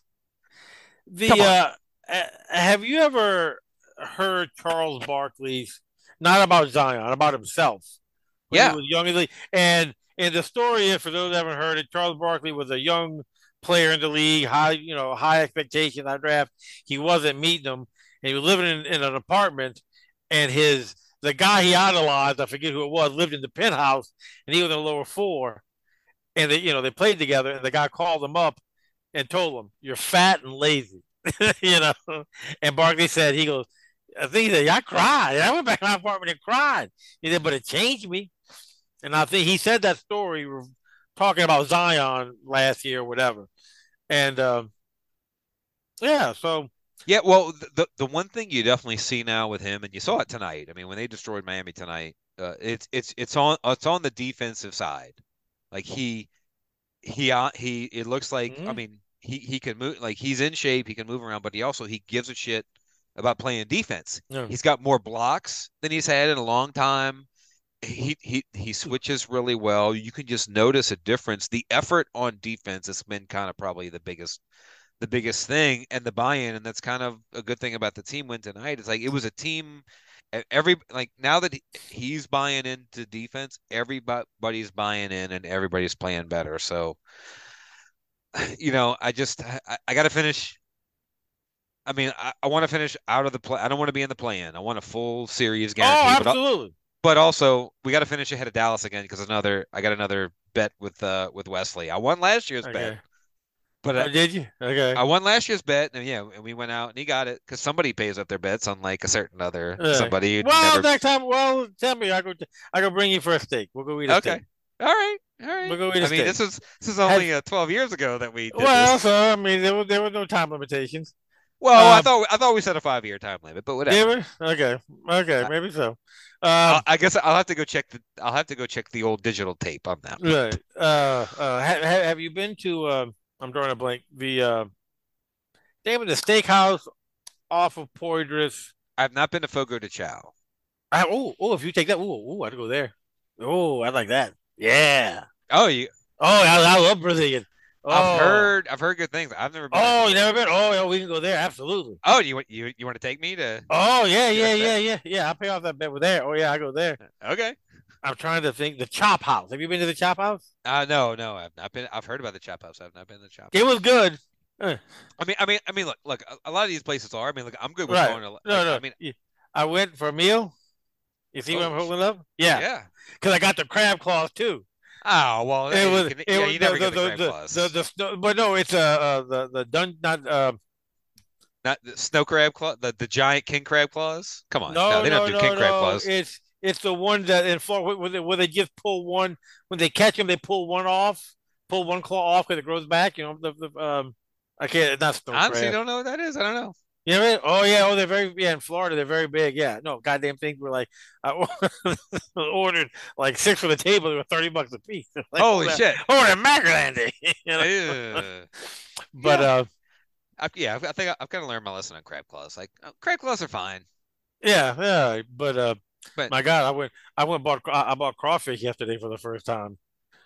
The Come on. uh, uh, have you ever heard Charles Barkley's not about Zion, about himself? When Yeah. he was young in the and and the story is, for those that haven't heard it, Charles Barkley was a young player in the league, high you know high expectation on draft. He wasn't meeting them, and he was living in, in an apartment, and his the guy he idolized, I forget who it was, lived in the penthouse, and he was in the lower four, and they, you know, they played together, and the guy called him up and told him, "You're fat and lazy," you know. And Barkley said, he goes, I think he said, "I cried. I went back to my apartment and cried." He said, "But it changed me." And I think he said that story talking about Zion last year or whatever. And um, yeah, so yeah, well, the the one thing you definitely see now with him, and you saw it tonight. I mean, when they destroyed Miami tonight, uh, it's it's it's on it's on the defensive side. Like he he uh, he it looks like mm-hmm. I mean he he can move, like he's in shape, he can move around, but he also he gives a shit about playing defense. Yeah. He's got more blocks than he's had in a long time. He he he switches really well. You can just notice a difference. The effort on defense has been kind of probably the biggest the biggest thing, and the buy-in, and that's kind of a good thing about the team win tonight. It's like it was a team. Every like now that he's buying into defense, everybody's buying in and everybody's playing better. So, you know, I just I, I got to finish. I mean, I, I want to finish out of the play. I don't want to be in the play-in. I want a full series guarantee. Oh, absolutely. But, but also, we got to finish ahead of Dallas again because another. I got another bet with uh with Wesley. I won last year's okay. bet. But oh, I, did you? Okay. I won last year's bet, and yeah, and we went out and he got it because somebody pays up their bets on like a certain other yeah. somebody. Well, never... next time, well, tell me, I go, I go bring you for a steak. We'll go eat a okay. steak. All right, all right. We'll go eat a I steak. mean, this was this is only Has... uh, twelve years ago that we. Did well, this. so I mean, there was there was no time limitations. Well, um, I thought I thought we set a five year time limit, but whatever. Did we? Okay, okay, maybe so. Um, Um, I guess I'll have to go check the I'll have to go check the old digital tape on that. Right. Uh, uh, have, have you been to? Uh, I'm drawing a blank. The uh, name of the steakhouse off of Poydras. I've not been to Fogo de Chao. I, oh, oh, if you take that, oh, oh, I'd go there. Oh, I like that. Yeah. Oh, you. Oh, I, I love Brazilian. Oh. I've heard, I've heard good things. I've never been. Oh, you never been? Oh, yeah, we can go there. Absolutely. Oh, you you you want to take me to? Oh, yeah, yeah, yeah, yeah, yeah. I'll pay off that bet with there. Oh, yeah, I go there. Okay. I'm trying to think. The Chop House. Have you been to the Chop House? Uh no, no, I've not been. I've heard about the Chop House. I've not been to the Chop House. It was good. Uh. I mean, I mean, I mean, look, look. A, a lot of these places are. I mean, look, I'm good with right. going to. Like, no, no. I mean, I went for a meal. You see oh, what I'm holding up? Yeah. Yeah. Because I got the crab claws too. Oh well, it was. Can, it yeah, was you the, never the, get the, the, crab the, claws. The, the, the, but no, it's uh, uh the the dun not uh. Not the snow crab claw, the, the giant king crab claws. Come on, no, no, they no, don't do no, king no. crab claws. It's it's the one that in Florida where they, where they just pull one when they catch them, they pull one off, pull one claw off because it grows back. You know the, the um, I can't not snow Honestly, crab. don't know what that is. I don't know. You know what I mean? Oh yeah, oh they're very yeah in Florida they're very big. Yeah, no goddamn things were like I ordered like six for the table. They were thirty bucks a piece. Like, holy oh, shit! Oh, they're Mackerlandy. You know? But yeah. uh. I, yeah, I think I've kind of learned my lesson on crab claws. Like uh, crab claws are fine. Yeah, yeah, but uh, but my God, I went, I went, bought, I bought crawfish yesterday for the first time.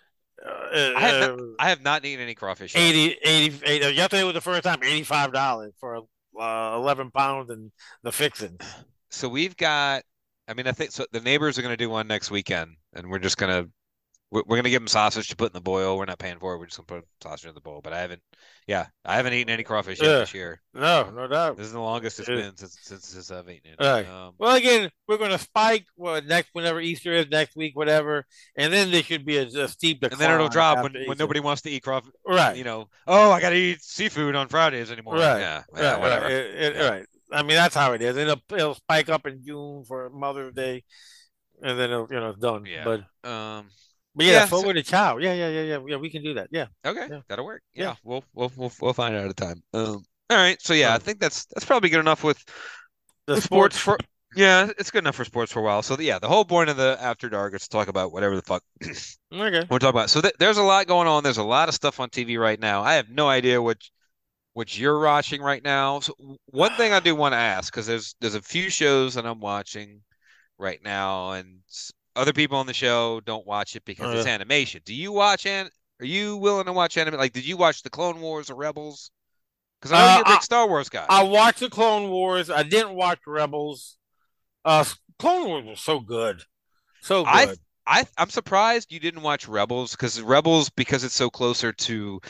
Uh, I, have not, I have not eaten any crawfish. Yet. eighty, eighty, eighty, yesterday was the first time. Eighty-five dollars for uh, eleven pounds and the fixing. So we've got. I mean, I think so. The neighbors are going to do one next weekend, and we're just gonna. We're, we're gonna give them sausage to put in the boil. We're not paying for it. We're just gonna put sausage in the bowl. But I haven't. Yeah, I haven't eaten any crawfish yet yeah. this year. No, no doubt. This is the longest it's yeah. been since, since since I've eaten it. Right. Um, well, again, we're going to spike well, next whenever Easter is next week, whatever, and then there should be a, a steep decline. And then it'll drop when, when nobody wants to eat crawfish. Right. You know, oh, I got to eat seafood on Fridays anymore. Right. Yeah. Right. yeah whatever. Right. It, it, yeah. right. I mean, that's how it is. It'll it'll spike up in June for Mother's Day, and then it'll you know it's done. Yeah. But um. But yeah, yeah Fogo so, de Chao. Yeah, yeah, yeah, yeah, yeah. We can do that. Yeah. Okay, yeah. that'll work. Yeah, yeah. We'll, we'll we'll we'll find out at a time. Um. All right. So yeah, um, I think that's that's probably good enough with the with sports. sports for. Yeah, it's good enough for sports for a while. So yeah, the whole point of the After Dark is to talk about whatever the fuck okay. we're talking about. So th- there's a lot going on. There's a lot of stuff on T V right now. I have no idea what what you're watching right now. So one thing I do want to ask, because there's there's a few shows that I'm watching right now, and other people on the show don't watch it because uh, it's animation. Do you watch an? Are you willing to watch anime? Like, did you watch the Clone Wars or Rebels? Because I know uh, you're a big I, Star Wars guy. I watched the Clone Wars. I didn't watch Rebels. Uh, Clone Wars was so good, so good. I, I I'm surprised you didn't watch Rebels because Rebels because it's so closer to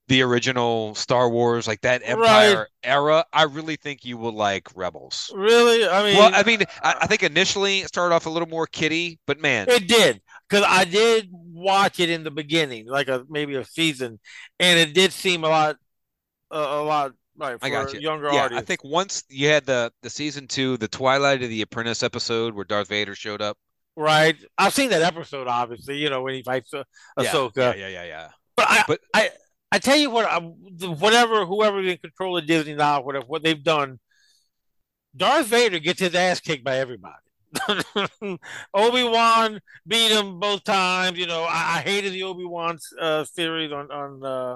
the original Star Wars, like that Empire right. era, I really think you will like Rebels. Really? I mean, well, I mean, I, I think initially it started off a little more kiddie, but man, it did, because I did watch it in the beginning, like a maybe a season, and it did seem a lot, uh, a lot. Right, for I got you. Younger yeah, audience. I think once you had the the season two, the Twilight of the Apprentice episode where Darth Vader showed up. Right, I've seen that episode. Obviously, you know when he fights uh, Ahsoka. Yeah, yeah, yeah, yeah. But I, but I, I tell you what, I, whatever, whoever's in control of Disney now, whatever what they've done, Darth Vader gets his ass kicked by everybody. Obi-Wan beat him both times. You know, I, I hated the Obi-Wan uh, series on on uh,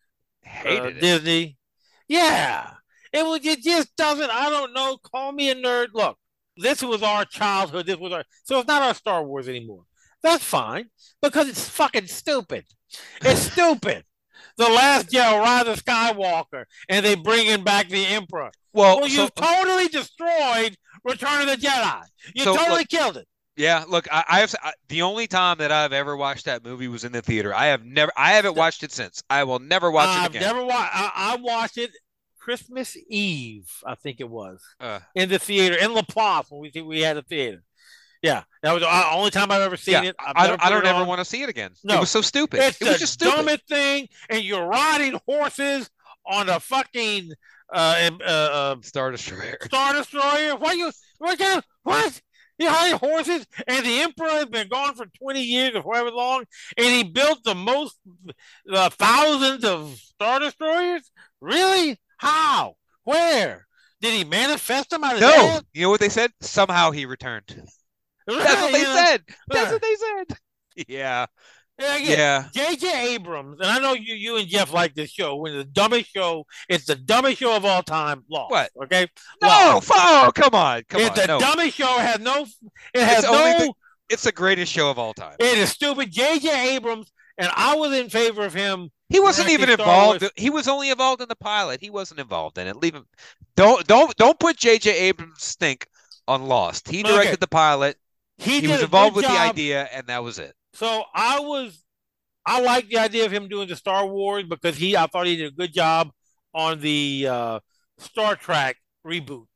hated uh, Disney. Yeah, it was. It just doesn't. I don't know. Call me a nerd. Look, this was our childhood. This was our. So it's not our Star Wars anymore. That's fine because it's fucking stupid. It's stupid. The Last Jedi, Rise of Skywalker, and they bringing back the Emperor. Well, well you so, totally destroyed Return of the Jedi. You so, totally look, killed it. Yeah, look, I, I have I, the only time that I've ever watched that movie was in the theater. I have never, I haven't watched it since. I will never watch I've it again. I've never watched. I, I watched it Christmas Eve, I think it was, uh, in the theater in Laplace when we we had a theater. Yeah, that was the only time I've ever seen yeah, it. I've I don't, I don't ever on. want to see it again. No, it was so stupid. It's it was the just stupid. dumbest thing, and you're riding horses on a fucking uh, uh, uh, Star Destroyer. Star Destroyer. What you? What? You, what? You hide horses, and the Emperor has been gone for twenty years or however long, and he built the most uh, thousands of Star Destroyers. Really? How? Where? Did he manifest them out of No. death? You know what they said? Somehow he returned. Right, That's what they you know? said. That's Yeah. what they said. Yeah. Yeah, Yeah. J J Abrams, and I know you, you and Jeff like this show. When the dumbest show, it's the dumbest show of all time. Lost. What? Okay. No. Lost. Oh, come on. Come it's on. the no. dumbest show. Has no. It has It's no. only the, it's the greatest show of all time. It is stupid. J J Abrams, and I was in favor of him. He wasn't even Star involved. Wars. He was only involved in the pilot. He wasn't involved in it. Leave him. Don't don't don't put J J Abrams stink on Lost. He directed Okay. the pilot. He, He did was a involved good with the job. idea, and that was it. So I was, I liked the idea of him doing the Star Wars because he, I thought he did a good job on the uh, Star Trek reboot.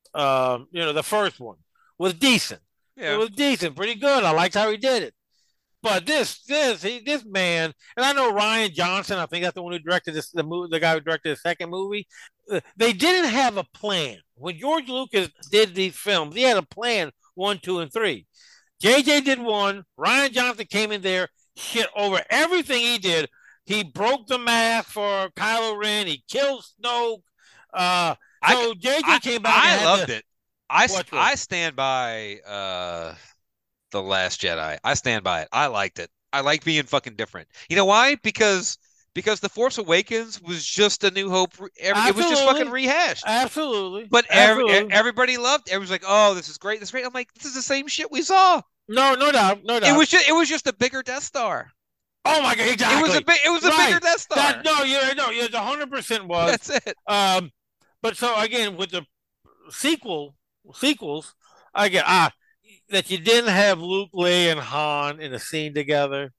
Um, you know, the first one was decent. Yeah. It was decent, pretty good. I liked how he did it. But this, this, he, this man, and I know Ryan Johnson. I think that's the one who directed this. The movie, the guy who directed the second movie. Uh, they didn't have a plan when George Lucas did these films. He had a plan one, two, and three. J J did one. Ryan Johnson came in there, shit over everything he did. He broke the mask for Kylo Ren. He killed Snoke. Uh, so I, J J I, came back. I and had loved to, it. I, Watch I stand by uh, The Last Jedi. I stand by it. I liked it. I like being fucking different. You know why? Because because The Force Awakens was just a New Hope. Every, it was just fucking rehashed. Absolutely. But every, Absolutely. everybody loved. Everyone's like, "Oh, this is great. This is great." I'm like, "This is the same shit we saw." No, no doubt, no doubt. It was just it was just a bigger Death Star. Oh my god, exactly. It was a big it was a Right. bigger Death Star. That, no, yeah, no, yeah, a hundred percent was. That's it. Um, but so again with the sequel sequels, I get ah that you didn't have Luke, Leia, and Han in a scene together.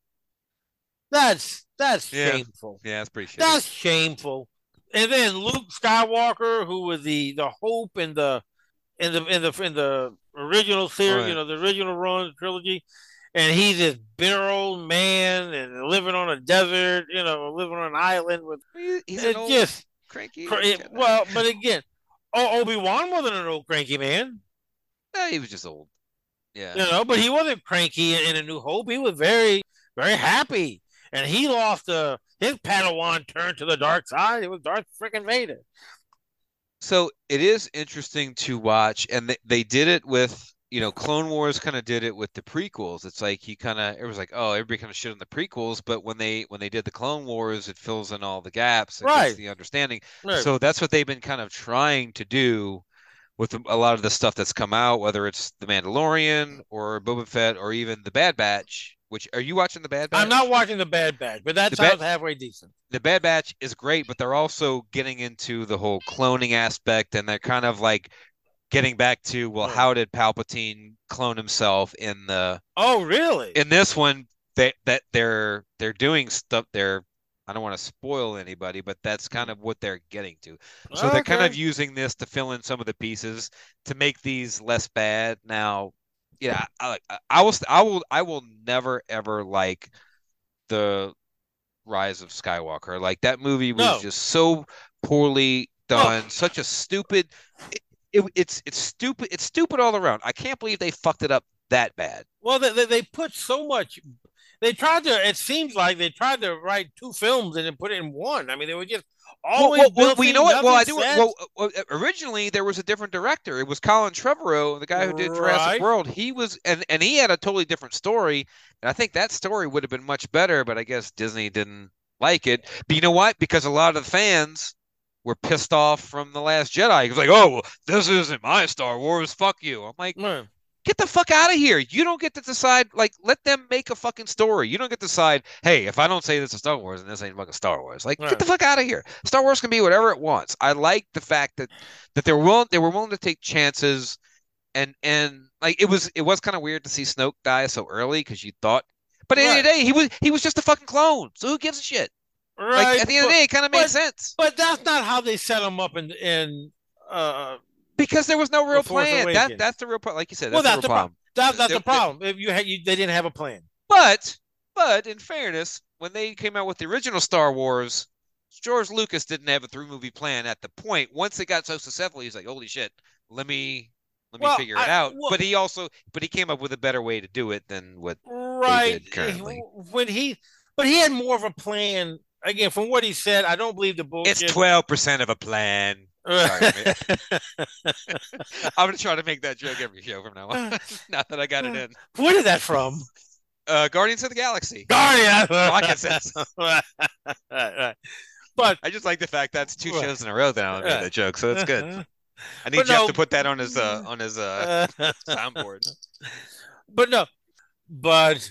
That's that's Yeah. shameful. Yeah, that's pretty shitty. That's shameful. And then Luke Skywalker, who was the the hope in the in the in the in the original series, Right. you know, the original run trilogy, and he's this bitter old man and living on a desert, you know, living on an island with He- He's an it's old just cranky. cra- Jedi. it- well, but again, oh, Obi-Wan wasn't an old cranky man, Eh, he was just old. Yeah. you know, but he wasn't cranky in, in A New Hope. He was very, very happy. And he lost uh, his Padawan turned to the dark side. It was Darth freaking Vader. So it is interesting to watch, and they, they did it with, you know, Clone Wars kind of did it with the prequels. It's like you kind of, it was like, oh, everybody kind of shit on the prequels, but when they when they did the Clone Wars, it fills in all the gaps, it gets Right. the understanding. Right. So that's what they've been kind of trying to do with a lot of the stuff that's come out, whether it's The Mandalorian or Boba Fett or even The Bad Batch. Which are you watching The Bad Batch? I'm not watching the Bad Batch, but that The sounds Bad- halfway decent. The Bad Batch is great, but they're also getting into the whole cloning aspect, and they're kind of like getting back to, well, Right. how did Palpatine clone himself in the Oh, really? in this one? They that they're they're doing stuff. They're I don't want to spoil anybody, but that's kind of what they're getting to. So okay. They're kind of using this to fill in some of the pieces to make these less bad. Now, yeah, I, I, I will, I will, I will never ever like the Rise of Skywalker. Like that movie was no. just so poorly done, oh. such a stupid. It, it, it's it's stupid. It's stupid all around. I can't believe they fucked it up that bad. Well, they they put so much. They tried to. It seems like they tried to write two films and then put it in one. I mean, they were just always. Well, well, well you know what? Well, I do. Well, well, originally there was a different director. It was Colin Trevorrow, the guy who did right. Jurassic World. He was, and and he had a totally different story. And I think that story would have been much better. But I guess Disney didn't like it. But you know what? Because a lot of the fans were pissed off from The Last Jedi. He was like, "Oh, well, this isn't my Star Wars. Fuck you." I'm like. Man. Get the fuck out of here. You don't get to decide, like, let them make a fucking story. You don't get to decide, hey, if I don't say this is Star Wars, and this ain't fucking Star Wars. Like, right. get the fuck out of here. Star Wars can be whatever it wants. I like the fact that that they're willing they were willing to take chances and and like it was it was kind of weird to see Snoke die so early because you thought but at right. the end of the day, he was he was just a fucking clone. So who gives a shit? Right. Like at the end but, of the day, it kind of made but, sense. But that's not how they set him up in in uh because there was no real plan. That that's the real problem. Like you said, that's, well, that's the, the problem. That, that's the problem. If you had, you, they didn't have a plan. But, but in fairness, when they came out with the original Star Wars, George Lucas didn't have a three-movie plan at the point. Once it got so successful, he's like, "Holy shit, let me let me well, figure it I, out." Well, but he also, but he came up with a better way to do it than what right. they did currently. When he, but he had more of a plan. Again, from what he said, I don't believe the bullshit. It's twelve percent of a plan. Sorry, I'm gonna try to make that joke every show from now on. Now that I got it in. Where did that from? Uh, Guardians of the Galaxy. Guardians. Rocket sense. right, right. But I just like the fact that's two right. shows in a row that I made that joke, so it's good. I need but Jeff no, to put that on his uh, on his uh, soundboard. But no, but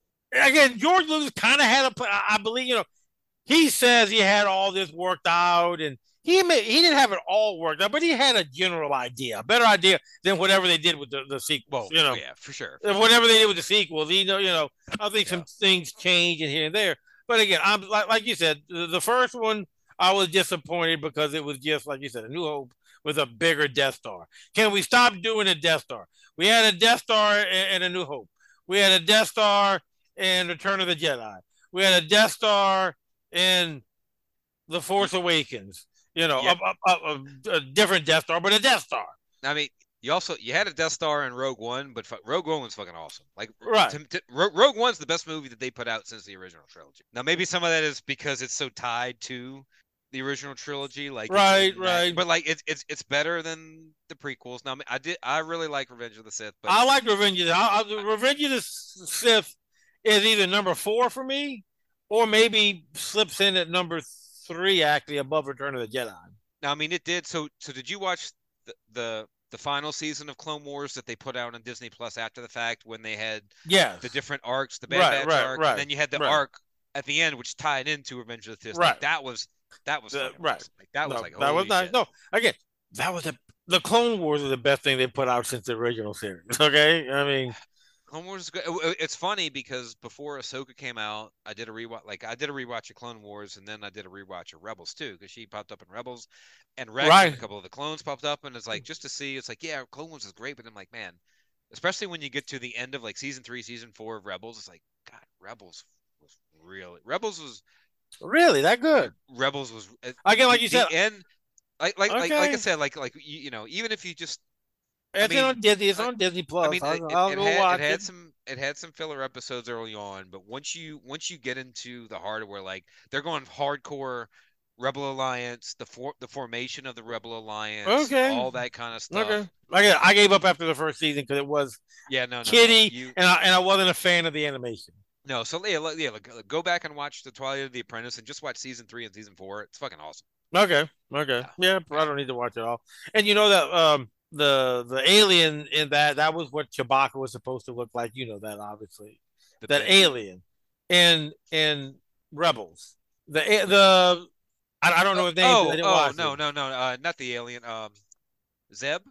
again, George Lucas kind of had a. I believe you know, he says he had all this worked out and. He may, he didn't have it all worked out, but he had a general idea, a better idea than whatever they did with the, the sequels. You know, yeah, for sure. Whatever they did with the sequels, you know, you know, I think yeah. some things change in here and there. But again, I'm like, like you said, the, the first one I was disappointed because it was just like you said, A New Hope with a bigger Death Star. Can we stop doing a Death Star? We had a Death Star in A New Hope. We had a Death Star in Return of the Jedi. We had a Death Star in The Force Awakens. You know, yeah. a, a, a, a different Death Star, but a Death Star. I mean, you also you had a Death Star in Rogue One, but Rogue One was fucking awesome. Like, right. To, to, Rogue One's the best movie that they put out since the original trilogy. Now, maybe some of that is because it's so tied to the original trilogy, like right, right. But like, it's it's it's better than the prequels. Now, I did I really like Revenge of the Sith. But I like Revenge of the I, I, Revenge of the Sith is either number four for me, or maybe slips in at number three, actually above Return of the Jedi. Now, I mean, it did. So, so did you watch the, the the final season of Clone Wars that they put out on Disney Plus after the fact when they had yes. the different arcs, the Bad right, Batch right, arc, right, and then you had the right. arc at the end, which tied into Revenge of the Sith. Right. Like, that was that was uh, right. Awesome. Like, that no, was like that was nice. Shit. No, again, that was the the Clone Wars is the best thing they put out since the original series. Okay, I mean. Clone Wars is good. It's funny because before Ahsoka came out, I did a rewatch. Like I did a rewatch of Clone Wars, and then I did a rewatch of Rebels too, because she popped up in Rebels, and Rex right. and a couple of the clones popped up, and it's like just to see. It's like yeah, Clone Wars is great, but I'm like man, especially when you get to the end of like season three, season four of Rebels, it's like God, Rebels was really Rebels was really that good. Rebels was again, like you said, and like like, okay. like like I said, like like you, you know, even if you just It's I mean, on Disney. It's on Disney Plus. I mean, I'll, it, I'll it, go had, watch it had it. some. It had some filler episodes early on, but once you once you get into the heart of where like they're going hardcore Rebel Alliance, the for, the formation of the Rebel Alliance, okay. all that kind of stuff. Okay. I, I gave up after the first season because it was yeah, no, no, kiddie, no. You, and I and I wasn't a fan of the animation. No, so yeah, yeah, go back and watch the Twilight of the Apprentice and just watch season three and season four. It's fucking awesome. Okay, okay, yeah, yeah I don't need to watch it all. And you know that um. The the alien in that that was what Chewbacca was supposed to look like. You know that obviously the that baby. alien in in Rebels. The the I, I don't know his name. Oh, I didn't oh watch no, it. no, no, uh, not the alien. Um, Zeb.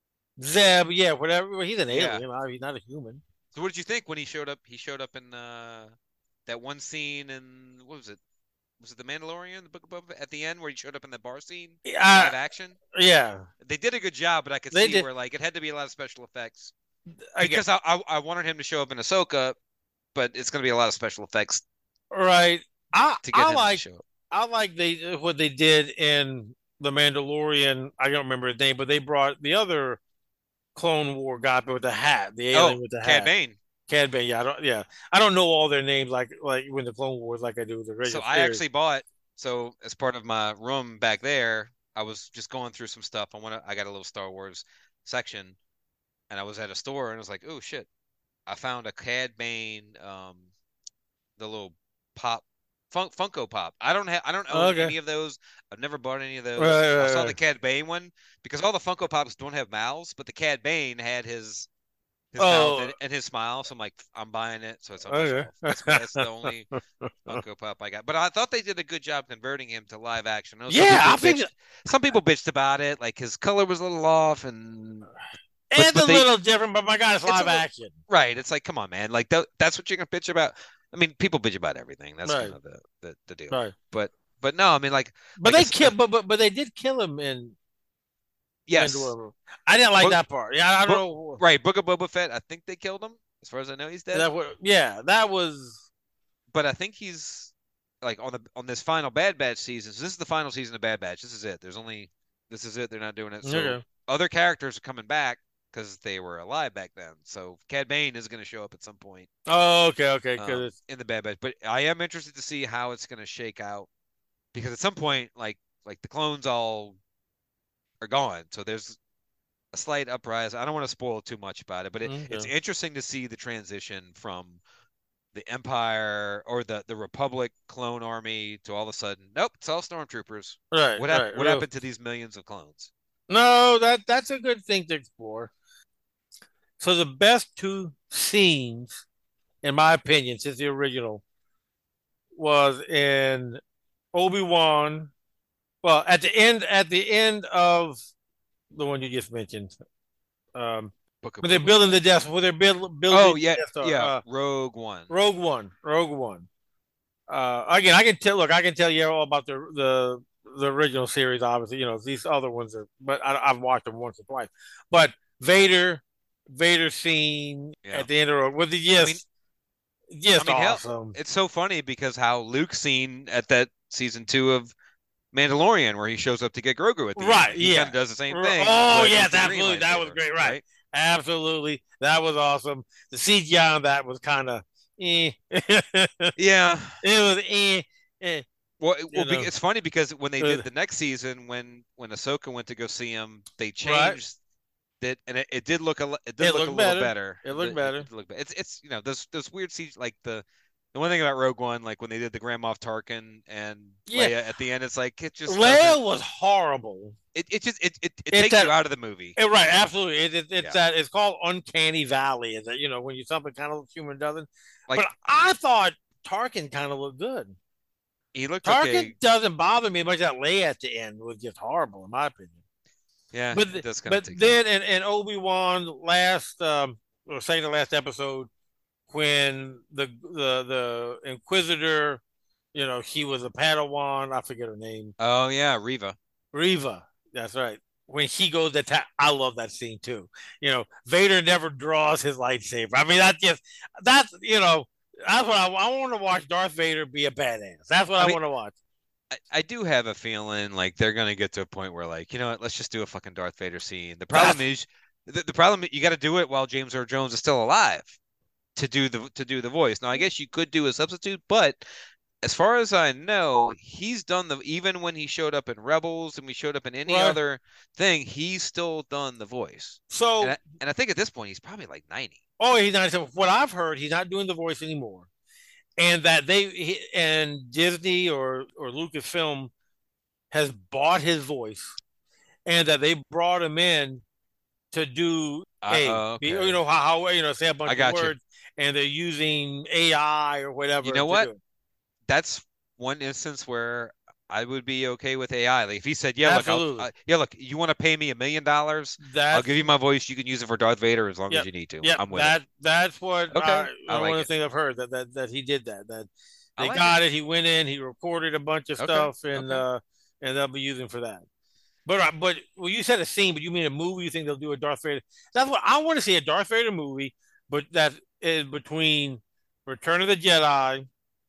Zeb, yeah, whatever. Well, he's an alien. Yeah. He's not a human. So what did you think when he showed up? He showed up in uh, that one scene in what was it? was it the Mandalorian, the Book of Boba Fett, at the end where he showed up in the bar scene, Uh, live action. Yeah, They did a good job, but I could They see did. where like it had to be a lot of special effects I because I, I I wanted him to show up in Ahsoka, but it's going to be a lot of special effects right. I to get I him like to show up. I like they what they did in the Mandalorian. I don't remember his name, but they brought the other Clone War guy with the hat, the alien Oh, with the Cad hat. Bane. Cad Bane. Yeah, I don't. Yeah, I don't know all their names like like when the Clone Wars like I do with the regular. So I series. actually bought. So as part of my room back there, I was just going through some stuff. I want to. I got a little Star Wars section, and I was at a store, and I was like, "Oh shit!" I found a Cad Bane, um, the little pop, fun, Funko Pop. I don't have. I don't own Okay. any of those. I've never bought any of those. Right, I right, saw right. the Cad Bane one because all the Funko Pops don't have mouths, but the Cad Bane had his. His Oh. mouth and, and his smile, so I'm like, I'm buying it, so it's on my Okay. shelf. That's, that's the only Funko Pop I got. But I thought they did a good job converting him to live action. I know some Yeah, people I think- bitched- some people bitched about it, like his color was a little off, and It's but a they- little different, but my God, it's It's a live little- action. right. It's like, come on, man, like th- that's what you're gonna bitch about. I mean, people bitch about everything. That's Right. kind of the, the, the deal. Right. But but no, I mean, like, But like I they s- killed, but, but but they did kill him in. yes, Mandalorian. I didn't like Book- that part. Yeah, I don't Book- know. right. Book of Boba Fett. I think they killed him. As far as I know, he's dead. That wa- yeah, that was. But I think he's like on the on this final Bad Batch season. So this is the final season of Bad Batch. This is it. There's only this is it. They're not doing it. So Okay. other characters are coming back because they were alive back then. So Cad Bane is going to show up at some point Oh, okay, okay, um, because in the Bad Batch. But I am interested to see how it's going to shake out because at some point, like like the clones all are gone. So there's a slight uprise. I don't want to spoil too much about it, but it, it's Okay. interesting to see the transition from the Empire or the, the Republic clone army to all of a sudden, nope, it's all stormtroopers. right. What, hap- right, what real- happened to these millions of clones? No, that that's a good thing to explore. So the best two scenes, in my opinion, since the original, was in Obi-Wan. Well, at the end, at the end of the one you just mentioned, um, Book of when they're Boba building the Fett. Death, when they're build, building. Oh the yeah, Death Star, yeah. uh, Rogue One. Rogue One, Rogue One. Uh, again, I can tell. Look, I can tell you all about the the the original series. Obviously, you know these other ones are, but I, I've watched them once or twice. But Vader, Vader scene Yeah. at the end of Rogue was just, just I mean, hell, awesome. it's so funny because how Luke's scene at that season two of Mandalorian, where he shows up to get Grogu at the Right, end. He yeah. kind of does the same R- thing. oh, but with yes, the green absolutely. That was lightsaber, great, right. Absolutely, that was awesome. The C G I on that was kind of, eh. Yeah. It was eh. eh. Well, it- well, You be- know. it's funny because when they Uh, did the next season, when when Ahsoka went to go see him, they Right. changed it, and it, it did look a li- it did It look a looked little better. better. It looked It- better. It, looked better. It's it's you know those those weird scenes like the the one thing about Rogue One, like when they did the Grand Moff Tarkin and Yeah. Leia at the end, it's like it just Leia doesn't- was horrible. it it just it it, it It's takes that- you out of the movie. Eh, right, absolutely. It, it, it's Yeah. that it's called uncanny valley. Is that you know when you something kind of looks human doesn't. Like but I thought Tarkin kind of looked good. he looked Tarkin okay. doesn't bother me much. That Leia at the end was just horrible in my opinion. Yeah, But it does kinda but take then in, in Obi Wan last um or second to last episode when the the the Inquisitor, you know, she was a Padawan. I forget her name. Oh yeah, Riva. Riva. That's right. When she goes to attack, I love that scene too. You know, Vader never draws his lightsaber. I mean, that's just that's you know that's what I, I want to watch. Darth Vader be a badass. That's what I I, mean- want to watch. I, I do have a feeling like they're gonna get to a point where like you know what, let's just do a fucking Darth Vader scene. The problem is the, the problem you got to do it while James Earl Jones is still alive to do the to do the voice. Now I guess you could do a substitute, but as far as I know, he's done the even when he showed up in Rebels and we showed up in any Right. other thing, he's still done the voice. So, And I, and I think at this point he's probably like ninety. oh, he's not. So what I've heard, he's not doing the voice anymore, and that they he, and Disney or or Lucasfilm has bought his voice, and that they brought him in to do a Uh, be- okay. you know how, how you know say a bunch I of got you. words, and they're using A I or whatever. You know to what? do it. That's one instance where I would be okay with A I. Like if he said, "Yeah, look, I'll, Absolutely. uh, yeah, look, you want to pay me a million dollars? That I'll give you my voice. You can use it for Darth Vader as long Yep. as you need to. yeah, I'm with that it." that's what Okay, I, I one like of the it. things I've heard that, that that he did that that They like got it. it. He went in. He recorded a bunch of Okay, stuff, and okay. uh, and they'll be using for that. But uh, but well, you said a scene, but you mean a movie? You think they'll do a Darth Vader? That's what I want to see, a Darth Vader movie, but that is between Return of the Jedi,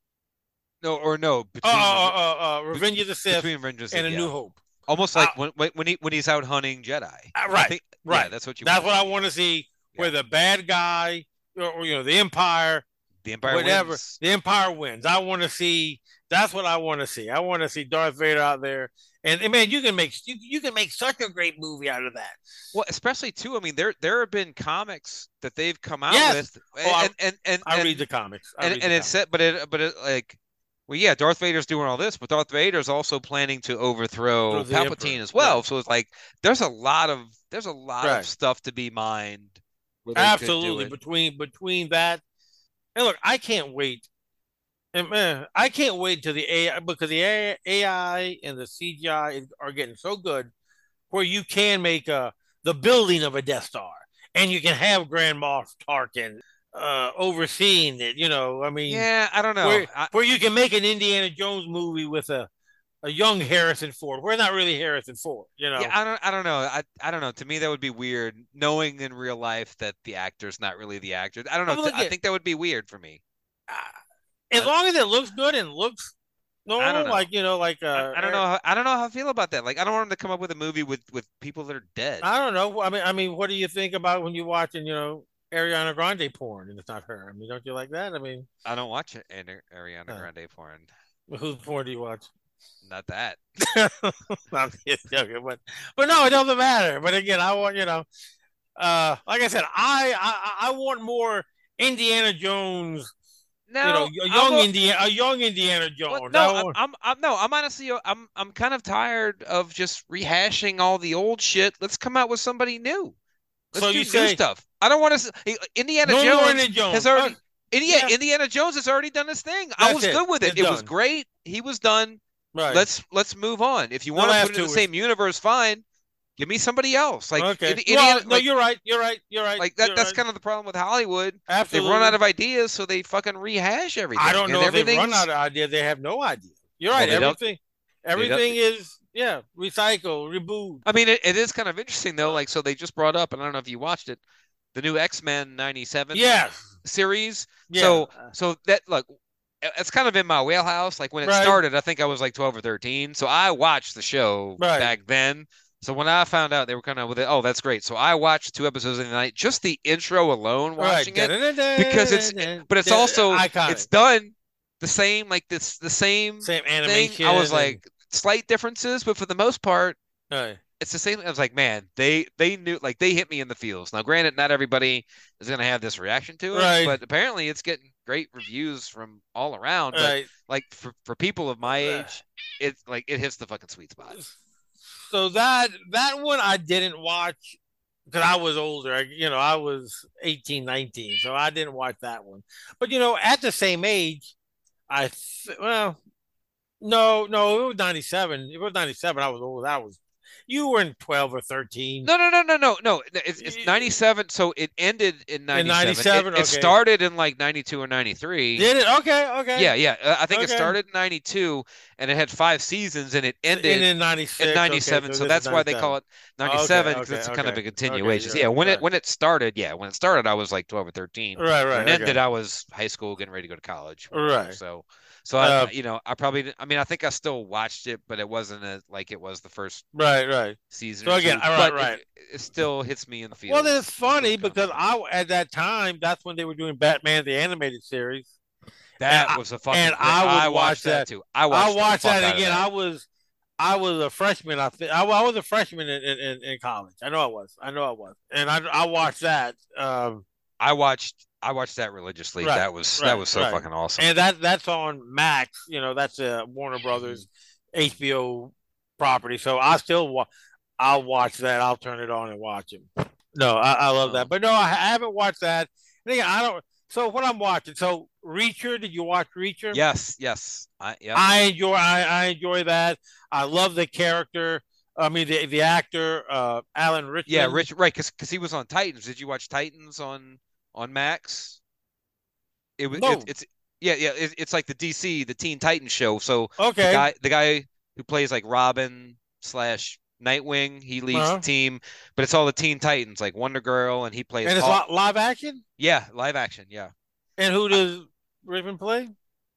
No, or no, uh, between uh, Re- uh, uh, Revenge of the Sith, between Rangers and A yeah. New Hope. Almost Uh, like when when when he when he's out hunting Jedi. Uh, I right, think- right. Yeah, that's what you. That's want what to I see. want to see, where Yeah. the bad guy, or, or, you know, the Empire, The Empire whatever, wins. the Empire wins. I want to see. That's what I want to see. I want to see Darth Vader out there, and, and man, you can make you, you can make such a great movie out of that. Well, especially too. I mean, there there have been comics that they've come out Yes. with, Oh, I- and and and, I and, read the comics. I and, read and the it's said, but it but it like, well, yeah, Darth Vader's doing all this, but Darth Vader's also planning to overthrow Through the Palpatine Emperor. as well. Right. So it's like there's a lot of there's a lot Right. of stuff to be mined. where they could do Absolutely, it. between between that, and look, I can't wait. And man, I can't wait till the A I, because the A I and the C G I is- are getting so good, where you can make a the building of a Death Star, and you can have Grand Moff Tarkin uh, overseeing it. You know, I mean, Yeah, I don't know. where I, where you can make an Indiana Jones movie with a a young Harrison Ford. We're not really Harrison Ford, you know. yeah, I don't I don't know. I I don't know. To me, that would be weird, knowing in real life that the actor's not really the actor. I don't know. I'm looking I at- think that would be weird for me. As long as it looks good and looks normal, I don't know. like you know, like uh, I don't know. How, I don't know how I feel about that. Like, I don't want him to come up with a movie with with people that are dead. I don't know. I mean, I mean, what do you think about when you're watching, you know, Ariana Grande porn and it's not her? I mean, don't you like that? I mean, I don't watch it, Ari- Ariana Uh. Grande porn. whose porn do you watch? Not that. I'm just joking, but but no, it doesn't matter. But again, I want you know, uh, like I said, I I, I want more Indiana Jones. No, you know, a I'm young a- Indiana, a young Indiana Jones. Well, I no, I'm, want- I'm, I'm, no, I'm honestly, I'm, I'm kind of tired of just rehashing all the old shit. Let's come out with somebody new. Let's So do you new say- stuff. I don't want to. Indiana No more Jones, Indiana Jones. has already. Uh, Indiana, yeah. Indiana Jones has already done his thing. I That's was it. good with it. It's It was done. great. He was done. right. Let's let's move on. If you The want to last put it in two the was- same universe, fine. Give me somebody else. Like okay. Indi- well, Indiana, no, like, you're right. You're right. You're right. like that. you're That's right. kind of the problem with Hollywood. Absolutely. They've run out of ideas, so they fucking rehash everything. I don't And know if they've run everything's- out of ideas. They have no idea. You're Well, right. they don't- everything, don't- everything is yeah, recycle, reboot. I mean, it, it is kind of interesting though. Like, so they just brought up, and I don't know if you watched it, the new X-Men ninety-seven Yes. series. Yeah. So, so that look, it's kind of in my wheelhouse. Like when it Right. started, I think I was like twelve or thirteen. So I watched the show Right. back then. So when I found out they were kind of with it, oh, that's great. So I watched two episodes in the night, just the intro alone, watching right. it, because it's, but it's also, iconic. it's done the same, like this, the same Same thing. animation. I was and- like, slight differences, but for the most part, right. it's the same. I was like, man, they they knew, like they hit me in the feels. Now, granted, not everybody is gonna have this reaction to it, Right. but apparently it's getting great reviews from all around. But right. like for, for people of my age, it's like it hits the fucking sweet spot. So that that one I didn't watch because I was older. I, you know, I was eighteen, nineteen, so I didn't watch that one. But you know, at the same age, I th- well, no, no, it was ninety-seven. It was ninety-seven. I was old. I was. You were in twelve or thirteen. No, no, no, no, no, no. It's, it's Y- ninety-seven. So it ended in ninety-seven. ninety-seven, It, it okay. started in like ninety-two or ninety-three. Did it? Okay, okay. Yeah, yeah. Uh, I think it Okay. started in ninety-two, and it had five seasons, and it ended And in ninety-six. in ninety-seven. okay, so this that's is why they call it ninety-seven, because Okay, it's okay, kind of a okay. continuation. Okay, yeah, when right. it when it started, yeah, when it started, I was like twelve or thirteen. Right, right. When it ended, okay. I was high school, getting ready to go to college. Right. So, so I, Uh, you know, I probably, didn't- I mean, I think I still watched it, but it wasn't as, like it was the first Right, right. season. So or again, two, all right, but right. It, it still hits me in the feels. Well, then it's Still funny comes because to me. I at that time that's when they were doing Batman the animated series. that and I- was a fucking. and great- I would I watch watched that, that. too. I watched, I watched the fuck that out of again. that. I was I was a freshman. I think I, I was a freshman in, in, in college. I know I was. I know I was. And I I watched that. Um, I watched. I watched that religiously. Right, that was right, that was so right. fucking awesome. and that that's on Max. You know, that's a Warner Brothers H B O property. So I still wa- I'll watch that. I'll turn it on and watch it. No, I, I love that. But no, I haven't watched that. And again, I don't. So what I'm watching. So Reacher. Did you watch Reacher? Yes, yes. I, yeah. I enjoy. I, I enjoy that. I love the character. I mean, the the actor, uh, Alan Rickman. Yeah, Rich, right? Because because he was on Titans. Did you watch Titans on on Max? It was. No. It, it's Yeah, yeah. It, it's like the D C, the Teen Titans show. So Okay. the guy, the guy who plays like Robin slash Nightwing, he leads Uh-huh. the team, but it's all the Teen Titans, like Wonder Girl, and he plays. And it's Hawk. li- live action. Yeah, live action. Yeah. And who does Richmond play?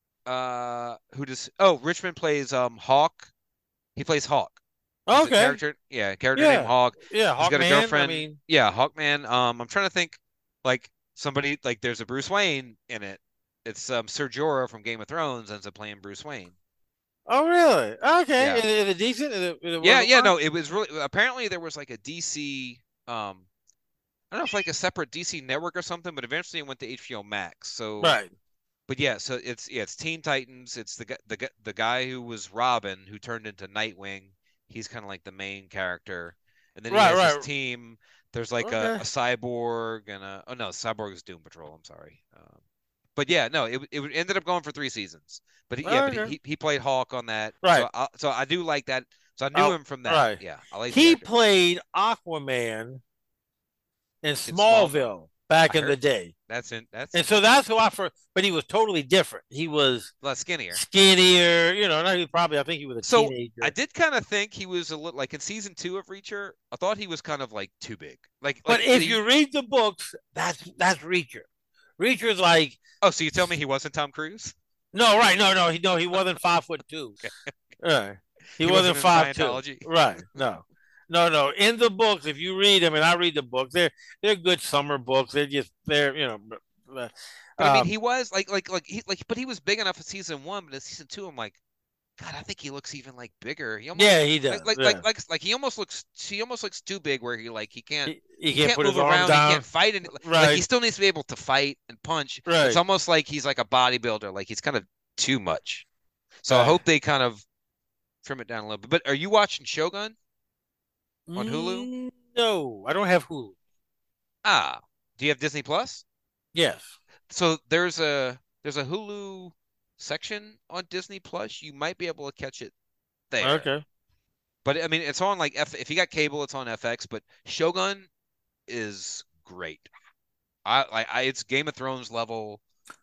Uh, who does? Oh, Richmond plays um Hawk. He plays Hawk. He's a Okay. character, yeah, character Yeah. named Hawk. Yeah, He's got a Hawkman, girlfriend. I mean, Yeah, Hawkman. Um, I'm trying to think, like somebody like there's a Bruce Wayne in it. It's um Ser Jorah from Game of Thrones ends up playing Bruce Wayne. oh really? Okay. Yeah. Is, it- is it decent? Is it, is it Yeah, worth a yeah, watch? no, it was really apparently there was like a D C um I don't know if like a separate D C network or something, but eventually it went to H B O Max. So Right. but yeah, so it's yeah, it's Teen Titans. It's the gu- the gu- the guy who was Robin who turned into Nightwing. He's kind of like the main character, and then he Right, has right. his team. There's like a, Okay. a cyborg and a oh no, cyborg is Doom Patrol. I'm sorry, um, but yeah, no, it it ended up going for three seasons. But he, yeah, but Okay. he, he played Hawk on that. Right. So I, so I do like that. So I knew Oh, him from that. right. Yeah, I like the He actor. played Aquaman in Smallville. Smallville back I in the heard- day. That's in that's And so that's who I first, but he was totally different. He was a lot skinnier. skinnier, you know, not he probably, I think he was a So teenager. I did kind of think he was a little like in season two of Reacher. I thought he was kind of like too big. Like, But like if he- you read the books, that's that's Reacher. Reacher's like, oh, so you tell me he wasn't Tom Cruise? no, right, no, no, he no, he wasn't five foot two. Right. He, He wasn't, wasn't in five two. Scientology? Right. No. No, no. In the books, if you read them, and I read the books, they're they're good summer books. They're just they're you know. Uh, But I mean, um, he was like like like he like, but he was big enough in season one. But in season two, I'm like, God, I think he looks even like bigger. He almost, yeah, he does. like like, yeah. like like like he almost looks he almost looks too big where he like he can't he, he he can't, can't put move his arms around. down. He can't fight. And, like Right. he still needs to be able to fight and punch. Right. It's almost like he's like a bodybuilder. Like he's kind of too much. So I Right. hope they kind of trim it down a little bit. But are you watching Shogun on Hulu? Mm, no, I don't have Hulu. Ah, do you have Disney Plus? Yes. So there's a there's a Hulu section on Disney Plus. You might be able to catch it there. Okay. But I mean, it's on like F. If you got cable, it's on F X. But Shogun is great. I like I, it's Game of Thrones level.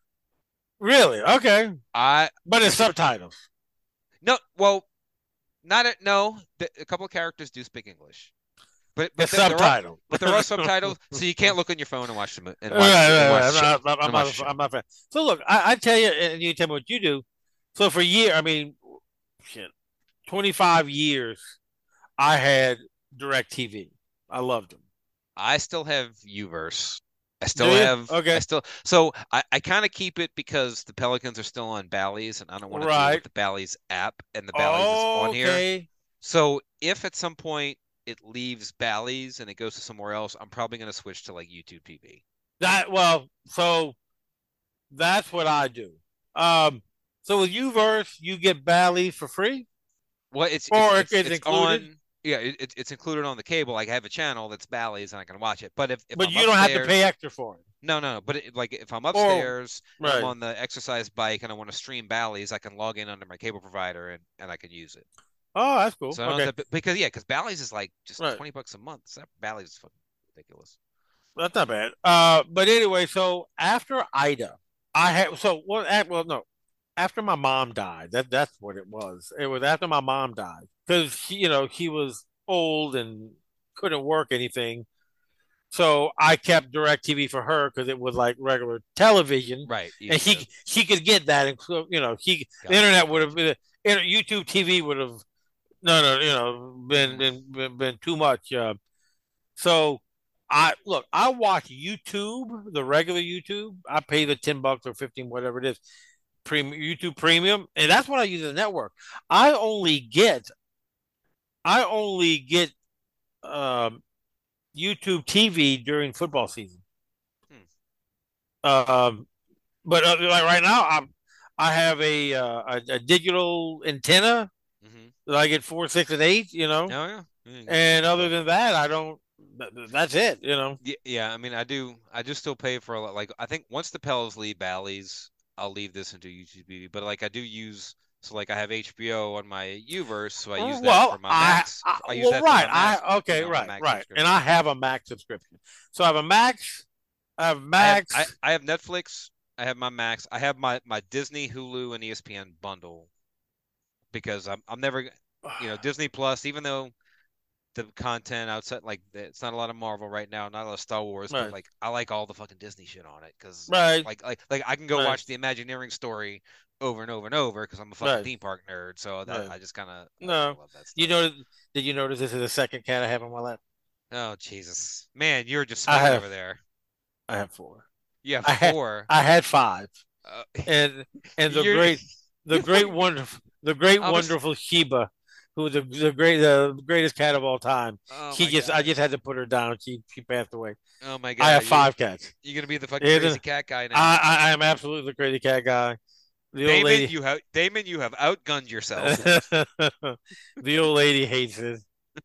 Really? Okay. I But it's subtitles. no, well, not a, no. The, a couple of characters do speak English, but but It's there- there are- subtitled. but there are subtitles, so you can't look on your phone and watch them and Right, watch, right, and right. watch I'm shit- not, I'm, and not, watch shit. I'm not fan. So look, I, I tell you, and you tell me what you do. So for a year, I mean, shit, twenty-five years, I had DirecTV. I loved them. I still have Uverse. I still Do you? have Okay. I still so I, I kind of keep it because the Pelicans are still on Bally's and I don't want to deal Right. with the Bally's app and the Bally's is on here. Okay. So if at some point it leaves Bally's and it goes to somewhere else, I'm probably going to switch to like YouTube T V. That well, so that's what I do. Um, so with Uverse, you get Bally for free, Well, it's or it's, it's, it's included, on. Yeah, it, it's it's included on the cable. Like I have a channel that's Bally's and I can watch it. But if, if but I'm you don't have to upstairs- pay extra for it. No, no, no. But it, like if I'm upstairs, and right. I'm on the exercise bike, and I want to stream Bally's, I can log in under my cable provider and, and I can use it. Oh, that's cool. So I don't Okay, have to, because yeah, because Bally's is like just Right. twenty bucks a month. So Bally's is fucking ridiculous. that's not bad. Uh, but anyway, so after Ida, I had so what? Well, well, no, after my mom died. That that's what it was. It was after my mom died because she, you know, she was old and couldn't work anything. So I kept DirecTV for her because it was like regular television, Right. and she easy she could get that, and so, you know, she Got the it. internet would have been inter- YouTube T V would have no no you know been been been, been too much. Uh, so I look, I watch YouTube, the regular YouTube. I pay the ten bucks or fifteen, whatever it is, premium YouTube Premium, and that's what I use as a network. I only get I only get um, YouTube T V during football season. Um, but uh, like right now, I'm I have a uh, a, a digital antenna to. Mhm. that I get four, six, and eight. You know, Oh yeah. Yeah. and other than that, I don't. th- That's it. You know. Yeah, yeah, I mean, I do. I do still pay for a lot. Like, I think once the Pels leave Bally's, I'll leave this into YouTube T V. But like, I do use. So like, I have H B O on my Uverse, so I use that well, for my I, Max. I, I use well, that for my right. Max, I okay, you know, my right, Max right. subscription. And I have a Max subscription, so I have a Max. I have I have, Max. I, I have Netflix I have my Max. I have my, my Disney, Hulu, and E S P N bundle because I'm I'm never, you know, Disney Plus. Even though the content outside, like it's not a lot of Marvel right now, not a lot of Star Wars, Right. but like I like all the fucking Disney shit on it because Right. like like like I can go Right. watch the Imagineering story over and over and over because I'm a fucking Right. theme park nerd. So that Right. I just kind of No. love that stuff. You know, did you notice this is the second cat I have on my lap? Oh Jesus, man, you're just I smart have- over there. I have four. You have I had- four. I had five, Uh, and and the You're- great, the you're great fucking- wonderful, the great I'm a- wonderful Sheba, who was the the great, the greatest cat of all time. oh she my just, God. I just had to put her down. She she passed away. Oh my God, I have you're- five cats. You're gonna be the fucking Yeah, crazy the- cat guy now. I, I I am absolutely the crazy cat guy. The old Damon, lady, you have Damon, you have outgunned yourself. the old lady hates it.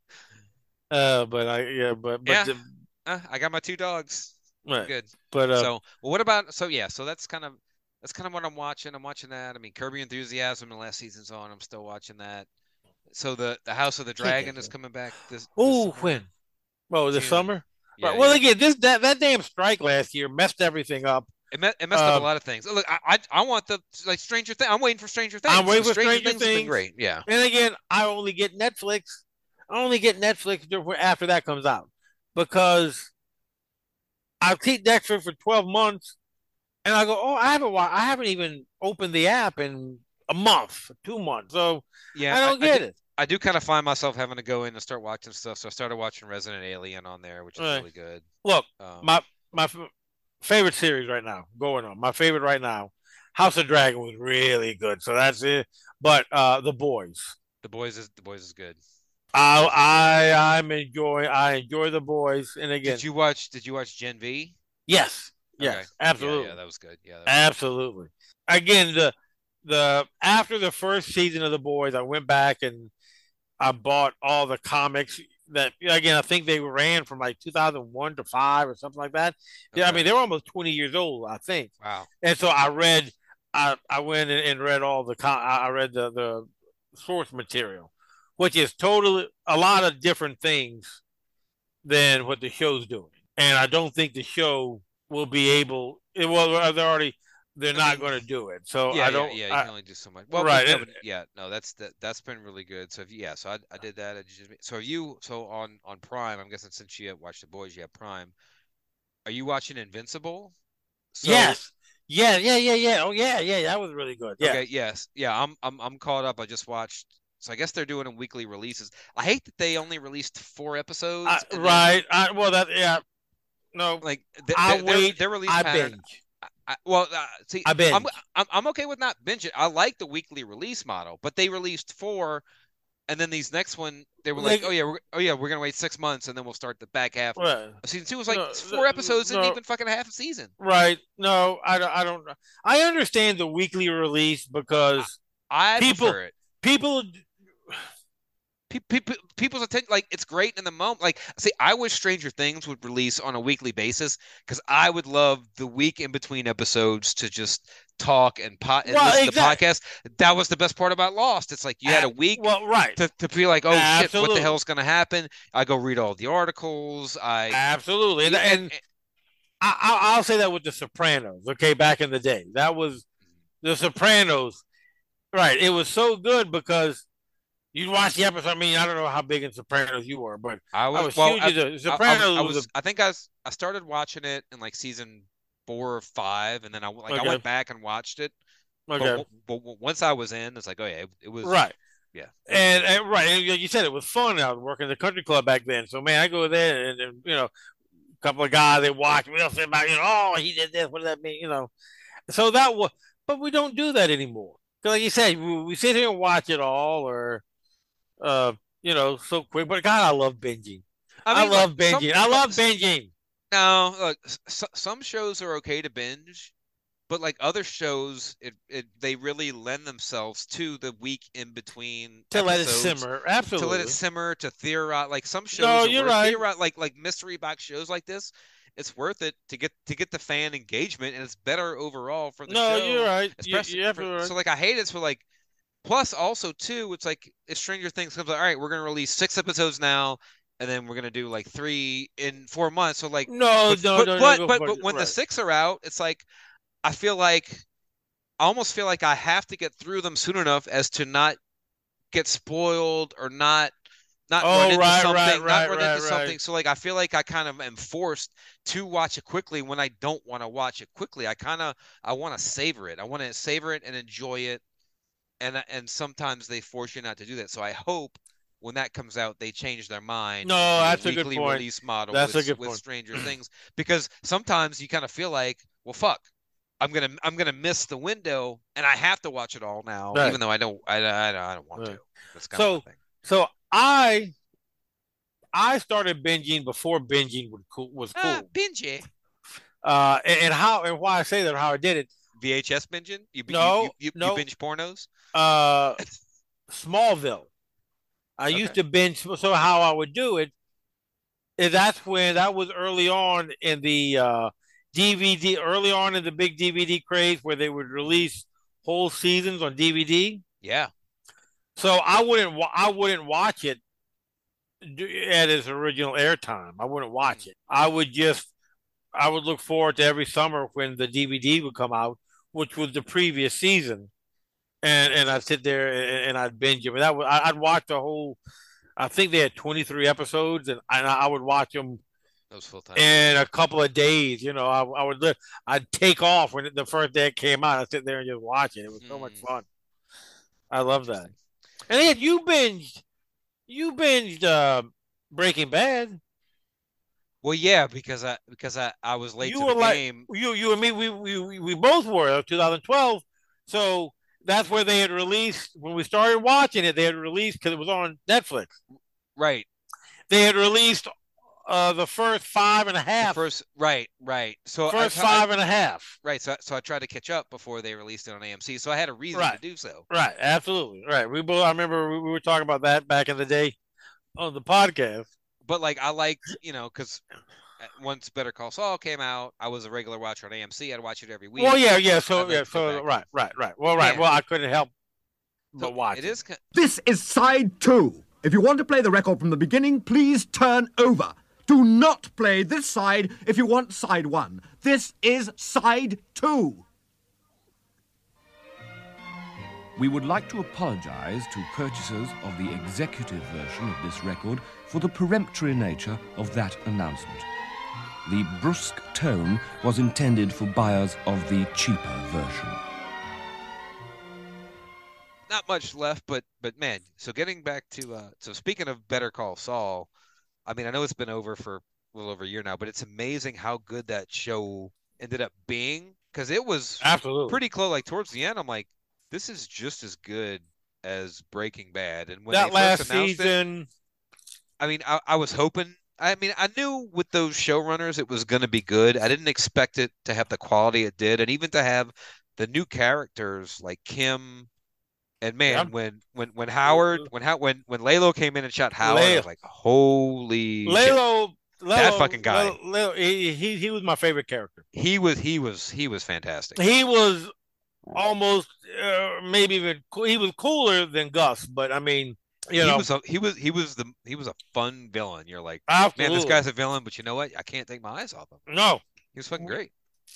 Uh, but I yeah, but but Yeah. the- Uh, I got my two dogs. I'm right. good. But uh, So, well, what about? So yeah, so that's kind of that's kind of what I'm watching. I'm watching that. I mean, Kirby Enthusiasm, the last season's on. I'm still watching that. So the the House of the Can't get Dragon is to it. coming back this. this oh, summer. when? Oh, the June. summer. Yeah, Right. Well, yeah. again, this that that damn strike last year messed everything up. It, me- it messed up um, a lot of things. Look, I I, I want the like Stranger Things. I'm waiting for Stranger Things. I'm waiting So for Stranger Things. has been Things. great. Yeah. And again, I only get Netflix. I only get Netflix after that comes out because I keep Netflix for twelve months, and I go, oh, I haven't wa- I haven't even opened the app in a month, two months. So Yeah. I don't I, get do, it. I do kind of find myself having to go in and start watching stuff. So I started watching Resident Alien on there, which is Right. really good. Look, Um, my my f- favorite series right now going on. My favorite right now, House of Dragon was really good. So that's it. But uh, The Boys. The Boys is the Boys is good. I I I'm enjoying I enjoy The Boys, and again, Did you watch? Did you watch Gen V? yes, yes, Okay. absolutely, Yeah, yeah, that was good. Yeah. That was absolutely. Again, the the after the first season of The Boys, I went back and I bought all the comics that again I think they ran from like two thousand one to five or something like that. Yeah, I Okay. mean they were almost twenty years old, I think. Wow. And so I read, I, I went and, and read all the, con- I read the, the source material, which is totally a lot of different things than what the show's doing. And I don't think the show will be able, it, well, they're already, they're I not mean, going to do it. So Yeah, I don't, yeah, yeah. You I- can only do so much. Well, right, but no, and- but yeah, no, that's that. That's been really good. So if you, yeah, so I, I did that. I just, so are you, so on on Prime, I'm guessing since you have watched The Boys, you have Prime. Are you watching Invincible? So, yes. Yeah, yeah, yeah, yeah. Oh, yeah, yeah. That was really good. Yeah. Okay. Yes. Yeah. I'm I'm I'm caught up. I just watched. So I guess they're doing them weekly releases. I hate that they only released four episodes. I, and then, right. I, well, that, yeah. No, Like th- I their, their, wait. their release I pattern. binge. I, well, uh, see, I binge. I'm, I'm I'm okay with not binging. I like the weekly release model, but they released four, and then these next one they were like, Like- oh yeah, we're, oh yeah, we're gonna wait six months and then we'll start the back half. Right. Season two was like No, four no, episodes and no. even fucking half a season. Right. No, I don't. I don't. I understand the weekly release because I People- prefer it. people. People, people's attention, like it's great in the moment. Like, see, I wish Stranger Things would release on a weekly basis because I would love the week in between episodes to just talk and pot and Well, listen exact- to podcasts. That was the best part about Lost. It's like you had a week Well, right. to, to be like, oh shit, what Absolutely. the hell's gonna happen? I go read all the articles. I Absolutely, and, and, and I, I- I'll say that with the Sopranos. Okay, back in the day, that was the Sopranos. Right. It was so good because you watch the episode. I mean, I don't know how big in Sopranos you were, but I I was, was well, huge I, into I- I Sopranos. was, I, was was a- I think I was, I started watching it in like season four or five, and then I like I Okay. went back and watched it. okay. But, but, but once I was in, it's like, oh yeah, it, it was Right. Yeah. And, and right, and you said it was fun. I was working at the country club back then, so man, I go there and, and you know, a couple of guys they watch. We don't say about you know, oh, he did this. What does that mean? You know, so that was, but we don't do that anymore. 'Cause like you said, we, we sit here and watch it all, or, uh, you know, so quick. But God, I love binging. I, mean, love look, some- binging. I love binging. No, look, s- some shows are okay to binge, but like other shows, it, it they really lend themselves to the week in between To let it episodes, simmer, to absolutely. let it simmer, to theorize. Like some shows, No, are you're worth right. theori- like like mystery box shows like this. It's worth it to get to get the fan engagement, and it's better overall for the No, show. you're right. You- Especially you're for- absolutely right. So like I hate it for like. Plus, also too, it's like if Stranger Things comes out, all right, we're gonna release six episodes now, and then we're gonna do like three in four months. So like, No, but, no, but, no, no, but, go but, for but it. when the Right. six are out, it's like I feel like I almost feel like I have to get through them soon enough as to not get spoiled or not not Oh, run into right, something, right, not right, run right, into something. right. So like I feel like I kind of am forced to watch it quickly when I don't want to watch it quickly. I kind of I want to savor it. I want to savor it and enjoy it. And and sometimes they force you not to do that. So I hope when that comes out, they change their mind No, and do that's a a good weekly point. release model That's a with good with point. Stranger Things, because sometimes you kind of feel like, well, fuck, I'm gonna I'm gonna miss the window, and I have to watch it all now, Right. even though I don't I, I, I don't want Right. to. That's kind of So, my thing. so I I started binging before binging was cool. Was Ah, cool. binge it. Uh, and, and how and why I say that, how I did it. V H S binging? You you No, you, you, no. you binge pornos? Uh, Smallville. I used Okay. to binge. So how I would do it is that's when that was early on in the uh, D V D, early on in the big D V D craze where they would release whole seasons on D V D. Yeah. So I wouldn't wa- I wouldn't watch it d- at its original airtime. I wouldn't watch it. I would just I would look forward to every summer when the D V D would come out, which was the previous season, and and I'd sit there and, and I'd binge it. But that was I- I'd watch the whole. I think they had twenty-three episodes, and, and I would watch them That was full time. in a couple of days. You know, I, I would li- I'd take off when it, the first day it came out. I'd sit there and just watch it. It was so much Mm. fun. I love that. And yet you binged, you binged uh, Breaking Bad. Well, yeah, because I because I, I was late You to were the like game. you you and me. We we we both were twenty twelve. So that's where they had released when we started watching it. They had released because it was on Netflix. Right. They had released uh, the first five and a The half. first right, right. So I first tri- five I, and a half. right. So so I tried to catch up before they released it on A M C. So I had a reason Right. to do so. Right, absolutely. Right. We both. I remember we, we were talking about that back in the day on the podcast. But like I liked, you know, because once Better Call Saul came out, I was a regular watcher on A M C. I'd watch it every week. Well, yeah, yeah. So I'd like yeah, to go so back. right, right, right. Well, right. Man. Well, I couldn't help but So watch it is. ki- This is side two. If you want to play the record from the beginning, please turn over. Do not play this side if you want side one. This is side two. We would like to apologize to purchasers of the executive version of this record for the peremptory nature of that announcement. The brusque tone was intended for buyers of the cheaper version. Not much left, but but man. So getting back to uh, so speaking of Better Call Saul, I mean I know it's been over for a little over a year now, but it's amazing how good that show ended up being, because it was Absolutely. pretty close. Like towards the end, I'm like, this is just as good as Breaking Bad. And when that they last first announced season. it, I mean, I, I was hoping. I mean, I knew with those showrunners it was going to be good. I didn't expect it to have the quality it did, and even to have the new characters like Kim. And man, Yeah. when when when Howard when how when when Lalo came in and shot Howard, I Lalo. was like, holy shit. Lalo, Lalo, That fucking guy. Lalo, Lalo, he, he he was my favorite character. He was he was he was fantastic. He was almost uh, maybe even co- he was cooler than Gus, but I mean, you he know, was a, he was he was the he was a fun villain. You're like, absolutely. man, this guy's a villain, but you know what? I can't take my eyes off him. no, He was fucking great.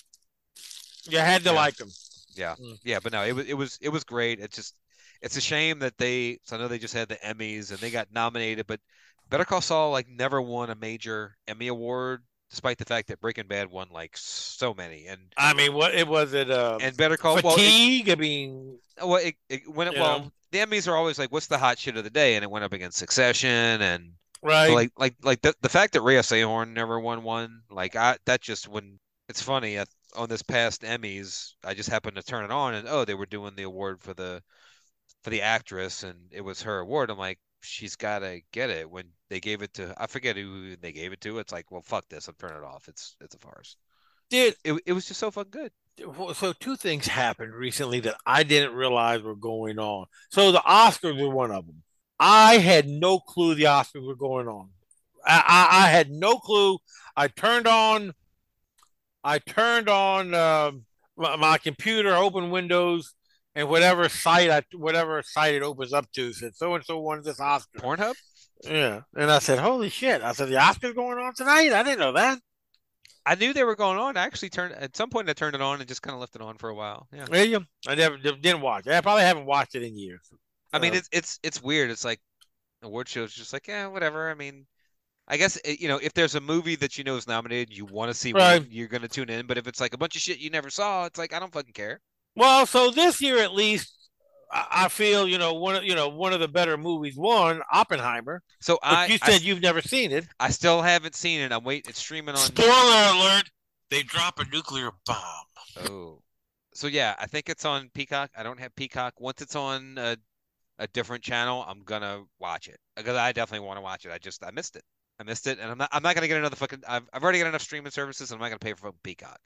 you had to Yeah. like him. Yeah, Mm. yeah, but no, it was it was it was great. It's just it's a shame that they. So I know they just had the Emmys and they got nominated, but Better Call Saul like never won a major Emmy award, despite the fact that Breaking Bad won like so many. And I mean, what it was it uh and Better Call well, it, fatigue. I mean, well, it, it when it You well know? the Emmys are always like, what's the hot shit of the day, and it went up against Succession and right? so like like like the the fact that Rhea Seehorn never won one, like I that just when it's funny uh, on this past Emmys, I just happened to turn it on and oh, they were doing the award for the for the actress and it was her award. I'm like, she's gotta get it. When they gave it to, I forget who they gave it to. It's like, well, fuck this, I'm turning it off. It's it's a farce. Did It it was just so fucking good. so two things happened recently that I didn't realize were going on. So the Oscars were one of them. I had no clue the Oscars were going on. I, I, I had no clue. I turned on, I turned on uh, my, my computer, opened Windows, and whatever site I, whatever site it opens up to said so and so won this Oscar. Pornhub? Yeah, and I said, "Holy shit!" I said, "The Oscars going on tonight? I didn't know that." I knew they were going on. I actually turned at some point. I turned it on and just kind of left it on for a while. Yeah. There you go. I never didn't watch it. I probably haven't watched it in years. I mean, Uh, it's it's it's weird. It's like award shows, just like yeah, whatever. I mean, I guess it, you know if there's a movie that you know is nominated, you want to see Right. one, you're gonna tune in. But if it's like a bunch of shit you never saw, it's like I don't fucking care. Well, so this year at least, I I feel you know one of you know one of the better movies won Oppenheimer. So But I you I said s- you've never seen it. I still haven't seen it. I'm waiting. It's streaming on. Spoiler alert: they drop a nuclear bomb. Oh, so yeah, I think it's on Peacock. I don't have Peacock. Once it's on a, a different channel, I'm gonna watch it because I definitely want to watch it. I just I missed it. I missed it, and I'm not. I'm not gonna get another fucking. I've I've already got enough streaming services. I'm not gonna pay for fucking Peacock.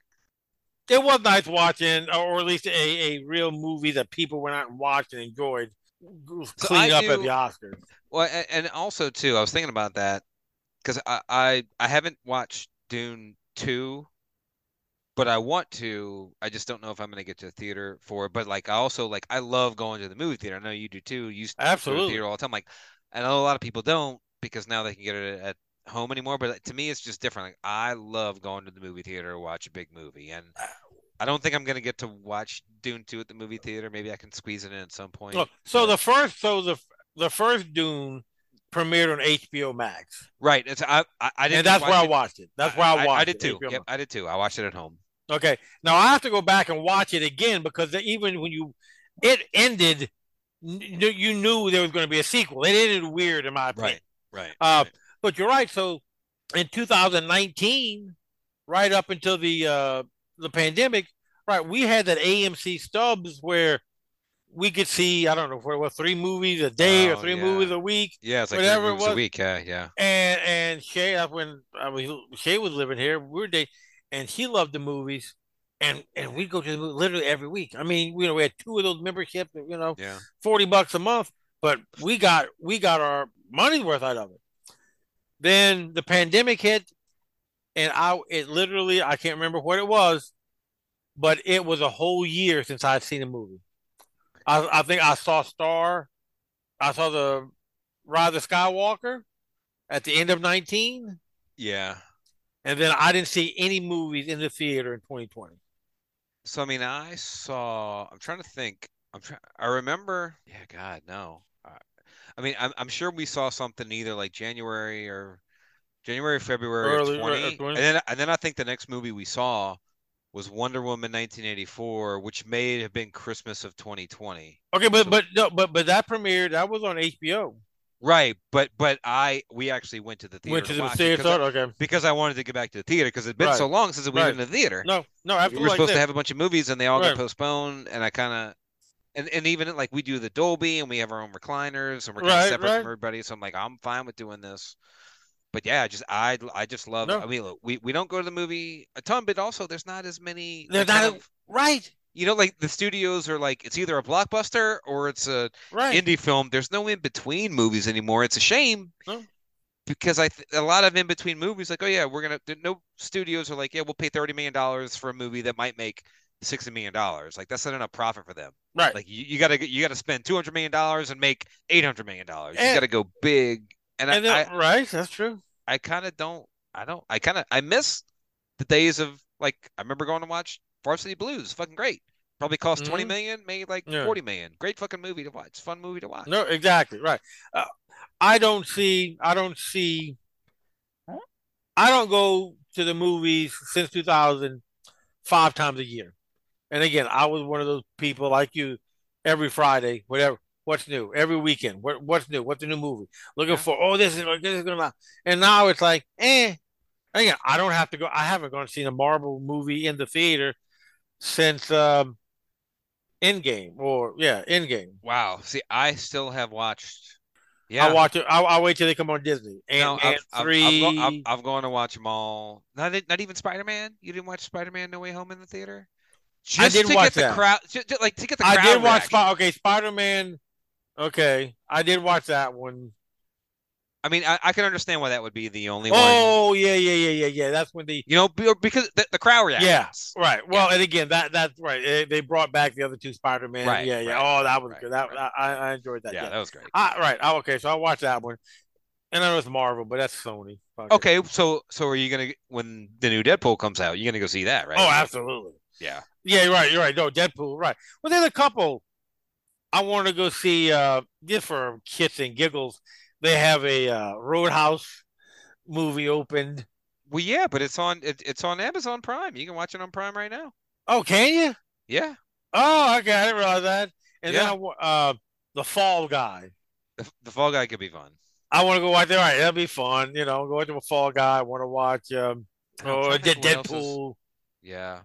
It was nice watching, or at least a, a real movie that people went out and watched and enjoyed, clean I up at do- the Oscars. Well, and, and also too, I was thinking about that because I, I I haven't watched Dune two, but I want to. I just don't know if I'm gonna get to the theater for it. But like, I also like I love going to the movie theater. I know you do too. You used to go to the Absolutely. theater all the time. Like, I know a lot of people don't because now they can get it at home anymore. But to me, it's just different. Like, I love going to the movie theater to watch a big movie, and I don't think I'm gonna get to watch Dune two at the movie theater. Maybe I can squeeze it in at some point. Look, so the first, so the the first Dune premiered on H B O Max, Right. It's I I, I didn't and that's watch where I it. watched it. That's where I, watched I did it, too. H B O Yep, Max. I did too. I watched it at home. Okay, now I have to go back and watch it again because even when you it ended, n- you knew there was going to be a sequel. It ended weird, in my opinion. Right. Right. Uh, right. But you're right. So in two thousand nineteen, right up until the uh, the pandemic, right, we had that A M C stubs where we could see I don't know what, what three movies a day or Oh, three yeah. movies a week, Yeah, it's like whatever three it movies a was. week. Yeah, yeah. And and Shay, that's when I mean Shay was living here. We were dating, and she loved the movies, and and we'd go to the movie literally every week. I mean, you know, we had two of those memberships, you know, Yeah. forty bucks a month, but we got we got our money's worth out of it. Then the pandemic hit, and I it literally I can't remember what it was, but it was a whole year since I'd seen a movie. I I think I saw Star, I saw the Rise of Skywalker at the end of nineteen, Yeah. and then I didn't see any movies in the theater in twenty twenty. So I mean, I saw. I'm trying to think. I'm trying. I remember. Yeah. God, no. I, I mean, I'm I'm sure we saw something either like January or January, February Early- of early twenty, twenty. and then and then I think the next movie we saw was Wonder Woman nineteen eighty-four, which may have been Christmas of twenty twenty. Okay, but So- but no, but but that premiered. That was on H B O. Right, but but I we actually went to the theater Went to the watch it theater. 'cause I- Okay. because I wanted to get back to the theater because it'd been Right. so long since we'd been Right. in the theater. No, no, we absolutely. were supposed like to have a bunch of movies and they all Right. got postponed, and I kind of and, and even like we do the Dolby and we have our own recliners and we're kind of Right, separate right. from everybody, so I'm like I'm fine with doing this. But yeah, I just I I just love No. I mean, look, we we don't go to the movie a ton, but also there's not as many. There's like, kind not a- of- right, you know, like the studios are like it's either a blockbuster or it's a right. indie film. There's no in between movies anymore. It's a shame No. because I th a lot of in between movies, like oh yeah, we're gonna there- no studios are like yeah we'll pay thirty million dollars for a movie that might make sixty million dollars. Like that's not enough profit for them. Right. Like you, you gotta you gotta spend two hundred million dollars and make eight hundred million dollars. You And- gotta go big. And, And I, then, right, that's true. I I kind of don't I don't I kind of I miss the days of like I remember going to watch Varsity Blues. Fucking great. Probably cost twenty Mhm. million, made like Yeah. forty million. Great fucking movie to watch. Fun movie to watch. No, exactly right. Uh, I don't see. I don't see. I don't go to the movies since two thousand five times a year. And again, I was one of those people like you. Every Friday, whatever. What's new? Every weekend, what, what's new? What's the new movie? Looking Yeah. for. Oh, this is this is gonna. And now it's like, eh. Again, I don't have to go. I haven't gone and seen a Marvel movie in the theater since um, Endgame or yeah, Endgame. Wow. See, I still have watched. Yeah. I watch it. I I wait till they come on Disney. And, No, and I've, I've, three. I've, go, I've, I've gone to watch them all. Not, e- not even Spider-Man. You didn't watch Spider-Man No Way Home in the theater? Just I did to watch get the that. crowd, just, just, like to get the I crowd did watch. reaction. Sp- okay, Spider Man. Okay, I did watch that one. I mean, I, I can understand why that would be the only one. Oh yeah, yeah, yeah, yeah, yeah. That's when the You know, be- because the, the crowd reactions. yeah, right. Well, and again, that that's right. They, they brought back the other two Spider Man. Right, Yeah, yeah. right, Oh, that was right, good. That right. I, I enjoyed that. Yeah, Yeah, that was great. I, right. Oh, okay, so I watched that one, and I know it's Marvel, but that's Sony. Fuck Okay, it. so so are you gonna when the new Deadpool comes out? You're gonna go see that, right? Oh, absolutely. Yeah. Yeah, you're right. You're right. No, Deadpool. Right. Well, there's a couple I want to go see. Uh, just for kits and giggles, they have a uh, Roadhouse movie opened. Well, yeah, but it's on it, it's on Amazon Prime. You can watch it on Prime right now. Oh, can you? Yeah. Oh, okay. I didn't realize that. And Yeah. then I, wa- uh, the Fall Guy. The, the Fall Guy could be fun. I want to go watch that. All right, that'll be fun. You know, go watch the Fall Guy. I want to watch um, I'm oh, trying to think what else is- Deadpool. Yeah.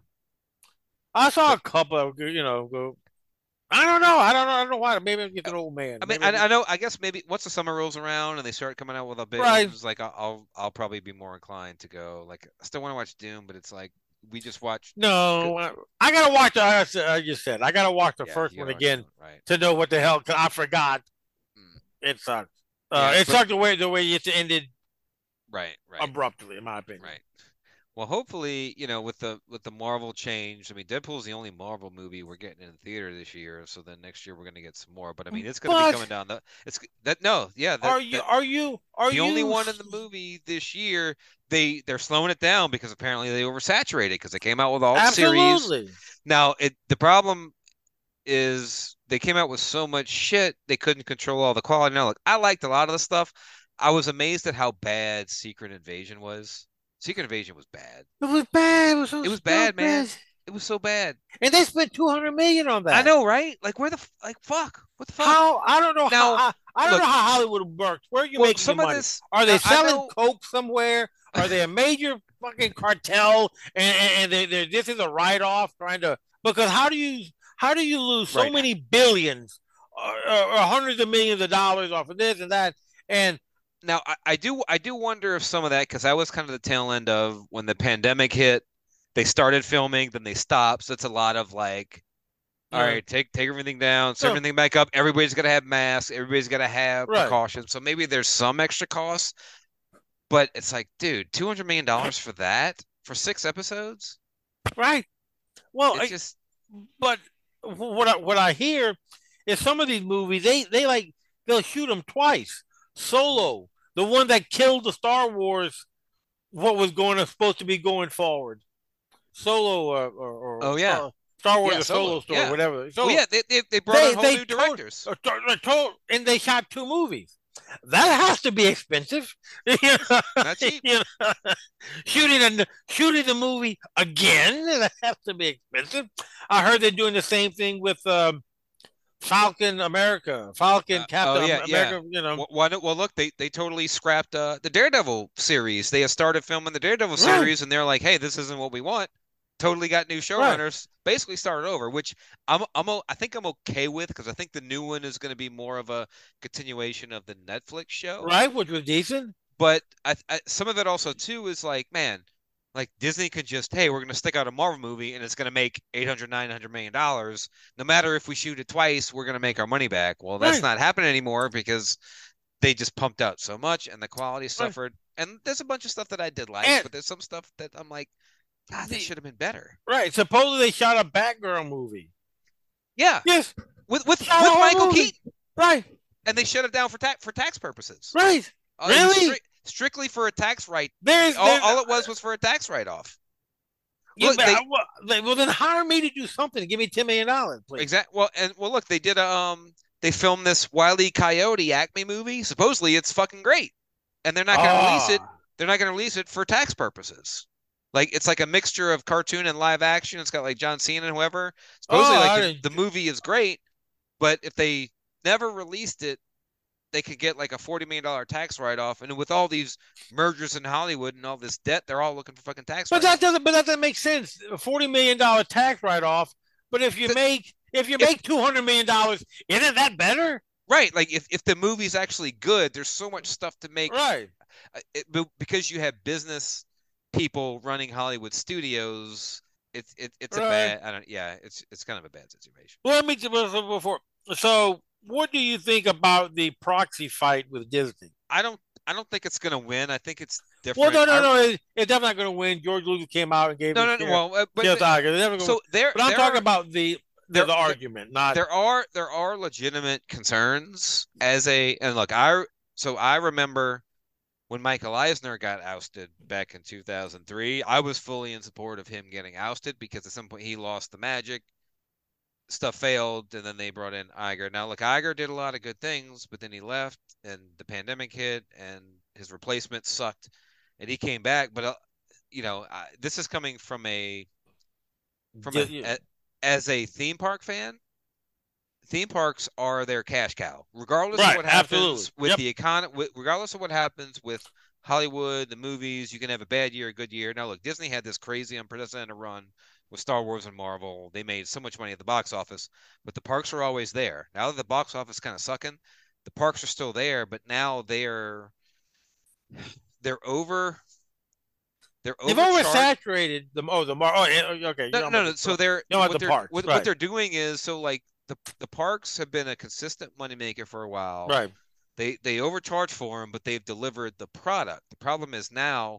I saw a couple of you know go. I don't know. I don't know. I don't know why. Maybe I'm just an old man. I mean, Maybe I, I know. I guess maybe once the summer rolls around and they start coming out with a big Right. ones, like I'll, I'll I'll probably be more inclined to go. Like I still want to watch Doom, but it's like we just watched. No, I, I gotta watch. The, I said- I just said I gotta watch the Yeah, first you one gotta watch again that one, right. to know what the hell. Cause I forgot. Mm. It sucked. Uh, Yeah, it but- sucked the way the way it ended Right, right, abruptly, in my opinion. right. Well, hopefully, you know, with the with the Marvel change, I mean, Deadpool's the only Marvel movie we're getting in the theater this year. So then next year we're gonna get some more. But I mean, it's gonna But- be coming down the. It's that no, yeah. That, Are you? that- Are you? Are the you? only one in the movie this year? They they're slowing it down because apparently they oversaturated because they came out with all the series. Absolutely. Now, it the problem is they came out with so much shit they couldn't control all the quality. Now, look, I liked a lot of the stuff. I was amazed at how bad Secret Invasion was. Secret Invasion was bad. It was bad. It was, so It was bad, man. stupid. It was so bad. And they spent two hundred million on that. I know, right? Like, where the f- like, fuck, what the fuck? How I don't know Now, how I, I don't look, know how Hollywood works. Where are you well, making some your of money? this- Are they I- I selling know- coke somewhere? Are they a major fucking cartel? And, and, and they, they, this is a write off trying to because how do you how do you lose so Right. many billions or, or, or hundreds of millions of dollars off of this and that? And Now, I, I do I do wonder if some of that because I was kind of the tail end of when the pandemic hit. They started filming, then they stopped. So it's a lot of like, all Yeah. right, take take everything down, set Yeah. everything back up. Everybody's gonna have masks. Everybody's gonna have Right. precautions. So maybe there's some extra costs, but it's like, dude, two hundred million dollars for that for six episodes? right, well, It's I- just but what I, what I hear is some of these movies they they like they'll shoot them twice. Solo, the one that killed the Star Wars, what was going to supposed to be going forward. Solo, uh, or, or Oh, yeah. Star, Star Wars, Yeah, a Solo, Solo, story, yeah. whatever. So well, yeah, they they, they brought they- in whole they new told- directors. uh, to- to- told- and they shot two movies. That has to be expensive. You know? Not cheap. You know? shooting a shooting the movie again, that has to be expensive. I heard they're doing the same thing with um, Falcon America, Falcon Uh, Captain oh, yeah, America. yeah. You know, Well, why don't- well, look, they they totally scrapped uh, the Daredevil series. They had started filming the Daredevil Right. series, and they're like, "Hey, this isn't what we want." Totally got new showrunners. Basically started over, which I'm I'm o- I think I'm okay with because I think the new one is going to be more of a continuation of the Netflix show. right? Which was decent. But I, I some of it also too is like, man, like Disney could just, hey, we're going to stick out a Marvel movie and it's going to make eight hundred, nine hundred million dollars. No matter if we shoot it twice, we're going to make our money back. Well, that's Right. not happening anymore because they just pumped out so much and the quality Right. suffered. And there's a bunch of stuff that I did like, And- but there's some stuff that I'm like, God, The- this should have been better. Right. Supposedly they shot a Batgirl movie. Yeah, Yes. with with, with Shot a whole Michael movie. Keaton, Right. and they shut it down for tax for tax purposes. Right. Uh, it was Really? stri- strictly for a tax write. There's, All, there's all it was was for a tax write-off. Yeah, Look, but they- I- well, they- well, then hire me to do something. Give me ten million dollars, please. Exactly. Well, and well, look, they did a um, they filmed this Wile E. Coyote Acme movie. Supposedly, it's fucking great, and they're not going to release it. Ah. They're not going to release it for tax purposes. Like it's like a mixture of cartoon and live action. It's got like John Cena and whoever. Supposedly, Oh, I like the, didn't- the movie is great, but if they never released it, they could get like a forty million dollar tax write-off. And with all these mergers in Hollywood and all this debt, they're all looking for fucking tax. But that write-offs. doesn't. But that doesn't make sense. A forty million dollar tax write off. But if you The- make if you if- make two hundred million dollars, isn't that better? Right. Like if, if the movie's actually good, there's so much stuff to make. Right. Uh, It, but because you have business people running Hollywood studios, it's it, it's Right. a bad. I don't. Yeah, it's it's kind of a bad situation. Well, let me t- before. So, what do you think about the proxy fight with Disney? I don't. I don't think it's gonna win. I think it's Well, different. no, no, I- no. It, it's definitely not going to win. George Lucas came out and gave No, his no, no. share. Well, uh, but Just argue. They're never gonna so win. there. But I'm there talking are- about the the, there- the argument, not there are there are legitimate concerns as a and look I so I remember when Michael Eisner got ousted back in two thousand three, I was fully in support of him getting ousted because at some point he lost the magic. Stuff failed, and then they brought in Iger. Now, look, Iger did a lot of good things, but then he left, and the pandemic hit, and his replacement sucked, and he came back. But uh, you know, I, this is coming from a from a, Yeah. a as a theme park fan. Theme parks are their cash cow, regardless Right, of what happens absolutely. with Yep. the economy. Regardless of what happens with Hollywood, the movies, you can have a bad year, a good year. Now, look, Disney had this crazy, unprecedented run with Star Wars and Marvel. They made so much money at the box office, but the parks are always there. Now that the box office is kind of sucking, the parks are still there, but now they're they're over. They're They've overcharged. oversaturated the oh the mar. Oh, yeah, okay. No, You're no, on no. the- So they're you're on what the they're parks, what, right. what they're doing is so like the the parks have been a consistent moneymaker for a while. Right. They they overcharge for them, but they've delivered the product. The problem is now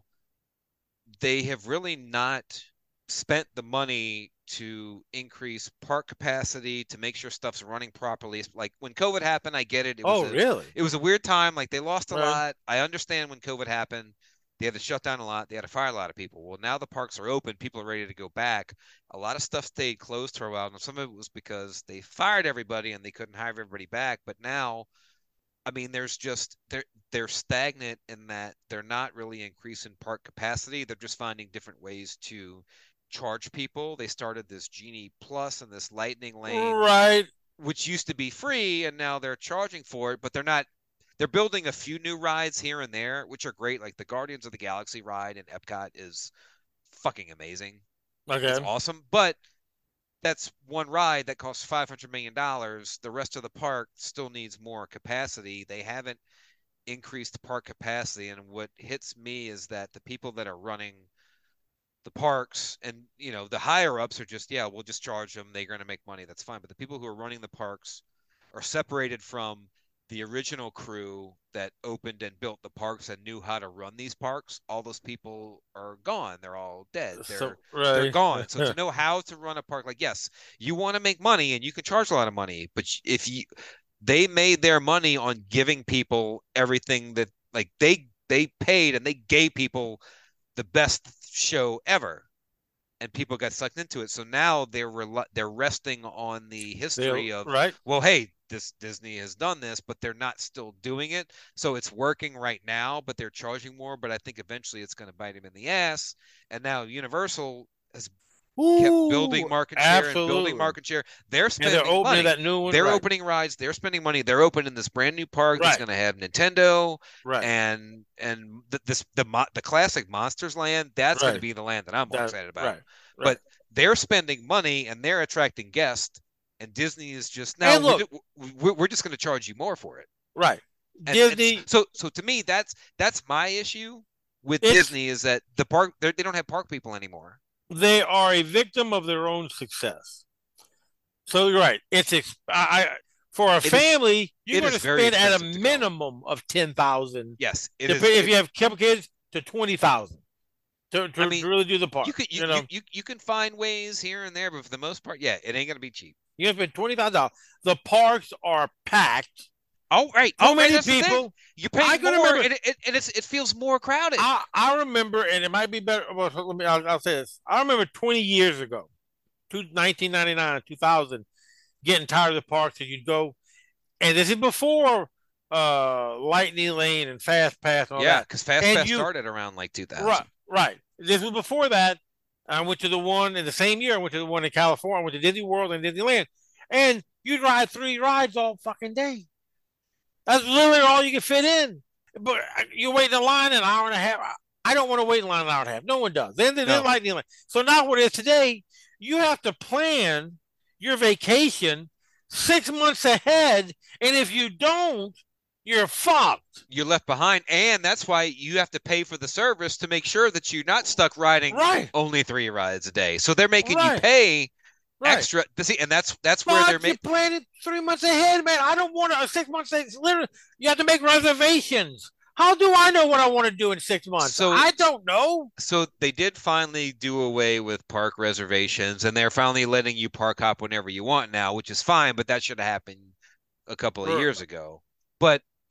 they have really not spent the money to increase park capacity to make sure stuff's running properly. It's like when COVID happened, I get it. It was Oh, a, really? It was a weird time. Like they lost a Right. lot. I understand when COVID happened. They had to shut down a lot. They had to fire a lot of people. Well, now the parks are open. People are ready to go back. A lot of stuff stayed closed for a while. And some of it was because they fired everybody and they couldn't hire everybody back. But now, I mean, there's just they're they're stagnant in that they're not really increasing park capacity. They're just finding different ways to charge people. They started this Genie Plus and this Lightning Lane, Right. which used to be free, and now they're charging for it. But they're not. They're building a few new rides here and there, which are great. Like the Guardians of the Galaxy ride in Epcot is fucking amazing. Okay. It's awesome, but that's one ride that costs five hundred million dollars. The rest of the park still needs more capacity. They haven't increased park capacity. And what hits me is that the people that are running the parks and, you know, the higher ups are just, yeah, we'll just charge them. They're going to make money. That's fine. But the people who are running the parks are separated from the original crew that opened and built the parks and knew how to run these parks. All those people are gone. They're all dead. They're, So- they're right. gone. So to know how to run a park, like, yes, you want to make money and you can charge a lot of money, but if you, they made their money on giving people everything that, like, they, they paid and they gave people the best show ever. And people got sucked into it. So now they're rel- they're resting on the history They're- of, right. well, hey, this Disney has done this, but they're not still doing it. So it's working right now, but they're charging more. But I think eventually it's going to bite them in the ass. And now Universal has kept building Ooh, market share and absolutely. building market share. They're And spending they're opening money. that new one, They're right. opening rides. They're spending money. They're opening this brand new park that's Right. going to have Nintendo Right. and and the, this the mo- the classic Monsters Land. That's going to Right. be the land that I'm more That- excited about. right, right. But they're spending money and they're attracting guests, and Disney is just now. And we look- ju- we- we're just going to charge you more for it. Right. And- and Disney. so so to me, that's that's my issue with It's- Disney is that the park they're- they don't have park people anymore. They are a victim of their own success. So you're right. It's ex- I, I for a It is- family, you're it going to is very spend at a expensive to go. minimum of ten thousand. Yes, it Dep- is. if it- you have couple kids, to twenty thousand to, to, I mean, to really do the park. You could you, you know, you, you you can find ways here and there, but for the most part, yeah, it ain't gonna be cheap. you have to spend twenty thousand dollars. The parks are packed. Oh right, How oh, right, many that's the thing. people? You pay I can more, remember- and, it, it, and it's it feels more crowded. I, I remember, and it might be better. Well, let me. I'll, I'll say this. I remember twenty years ago, two, nineteen ninety-nine, two thousand, getting tired of the parks, and you'd go, and this is before uh, Lightning Lane and Fast Pass. And all yeah, that. because Fast And Pass you- started around like two thousand. Right, right. This was before that. I went to the one in the same year. I went to the one in California. I went to Disney World and Disneyland, and you'd ride three rides all fucking day. That's literally all you can fit in. But you're waiting in line an hour and a half. I don't want to wait in line an hour and a half. No one does. Then they No. didn't Lightning Lane. So now what it is today, you have to plan your vacation six months ahead, and if you don't, you're fucked. You're left behind, and that's why you have to pay for the service to make sure that you're not stuck riding Right. only three rides a day. So they're making you Right. pay Right. extra. See, and that's that's where But they're you making. plan it three months ahead, man. I don't want to, six months ahead. It's literally, you have to make reservations. How do I know what I want to do in six months? So- I don't know. So they did finally do away with park reservations, and they're finally letting you park hop whenever you want now, which is fine. But that should have happened a couple of Right. years ago. But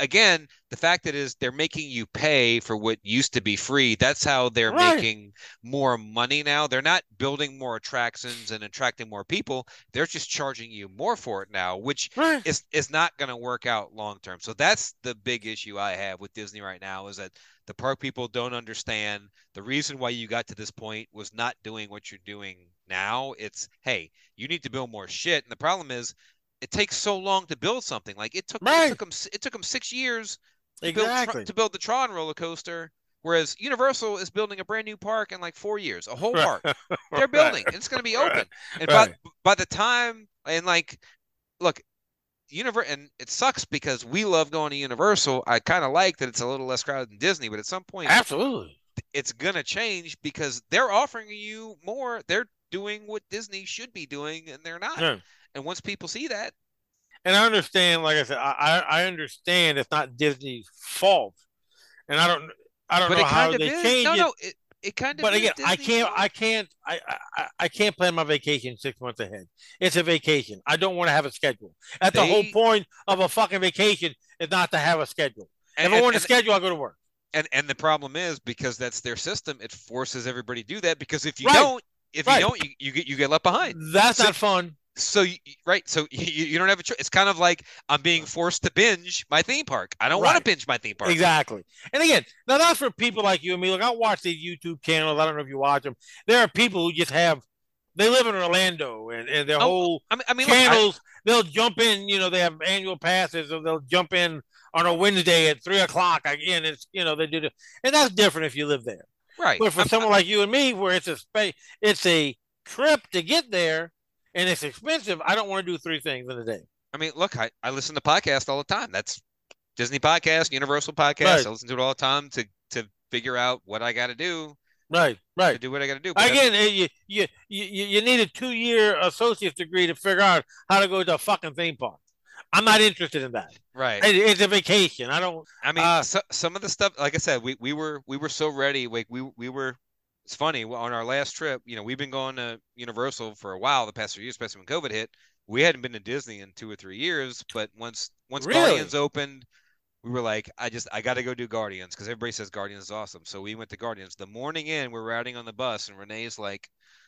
again, the fact that is they're making you pay for what used to be free. That's how they're Right. making more money now. They're not building more attractions and attracting more people. They're just charging you more for it now, which Right. is is not going to work out long term. So that's the big issue I have with Disney right now, is that the park people don't understand the reason why you got to this point was not doing what you're doing now. It's, hey, you need to build more shit. And the problem is, it takes so long to build something. Like it took, Right. it took them, it took them six years to build, Exactly. Tr- to build the Tron roller coaster, whereas Universal is building a brand new park in like four years, a whole park. They're building, and it's going to be open. And by Right. by the time, and like, look, Univer- and it sucks because we love going to Universal. I kind of like that it's a little less crowded than Disney, but at some point, Absolutely. it's going to change because they're offering you more. They're doing what Disney should be doing, and they're not. Yeah. And once people see that, And I understand, like I said, I I I understand it's not Disney's fault, and I don't I don't but know it how kind of they is. change No, it. no, it, it kind of But is again, I Disney's can't, fault. I can't, I, I, I can't plan my vacation six months ahead. It's a vacation. I don't want to have a schedule. That's the whole They- point of a fucking vacation is not to have a schedule. And- if I and- want a and- schedule, I go to work. And and the problem is because that's their system, it forces everybody to do that. Because if you Right. don't, if Right. you don't, you, you get you get left behind. That's So- not fun. So you, right, so you, you don't have a choice. It's kind of like I'm being forced to binge my theme park. I don't want to Right. binge my theme park. Exactly. And again, now that's for people like you and me. Look, I watch these YouTube channels. I don't know if you watch them. There are people who just have, they live in Orlando and, and their Oh, whole I mean, I mean, look, I- channels, they'll jump in, you know, they have annual passes, or they'll jump in on a Wednesday at three o'clock. Again, it's, you know, they do it. And that's different if you live there. right. But for I'm- someone like you and me, where it's a space, it's a trip to get there and it's expensive, I don't want to do three things in a day. I mean, look, I, I listen to podcasts all the time. That's Disney podcast, Universal podcast. Right. I listen to it all the time to to figure out what I got to do Right, to right. do what I got to do. But that's- Again, eh, you, you you you need a two year associate's degree to figure out how to go to a fucking theme park. I'm not interested in that. right. It- It's a vacation. I don't. I mean, Uh, so, some of the stuff, like I said, we, we were we were so ready. Like we we were. It's funny on our last trip. You know, we've been going to Universal for a while, the past few years, especially when COVID hit. We hadn't been to Disney in two or three years, but once once Really? Guardians opened, we were like, I just I got to go do Guardians because everybody says Guardians is awesome. So we went to Guardians. The morning in, we're riding on the bus, and Renee's like,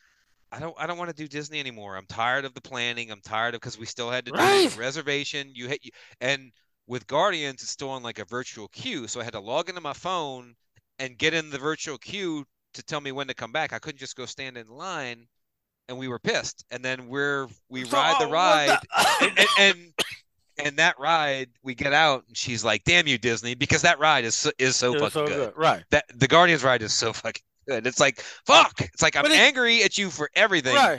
I don't I don't want to do Disney anymore. I'm tired of the planning. I'm tired of because we still had to do Right. the reservation. You hit and with Guardians, it's still on like a virtual queue, so I had to log into my phone and get in the virtual queue to tell me when to come back. I couldn't just go stand in line, and we were pissed. And then we're we So, ride the uh, what ride, the- and, and and that ride we get out, and she's like, "Damn you, Disney!" Because that ride is so, is so It's fucking so good. Right. That the Guardians ride is so fucking good. It's like fuck. It's like I'm But it- angry at you for everything, Right.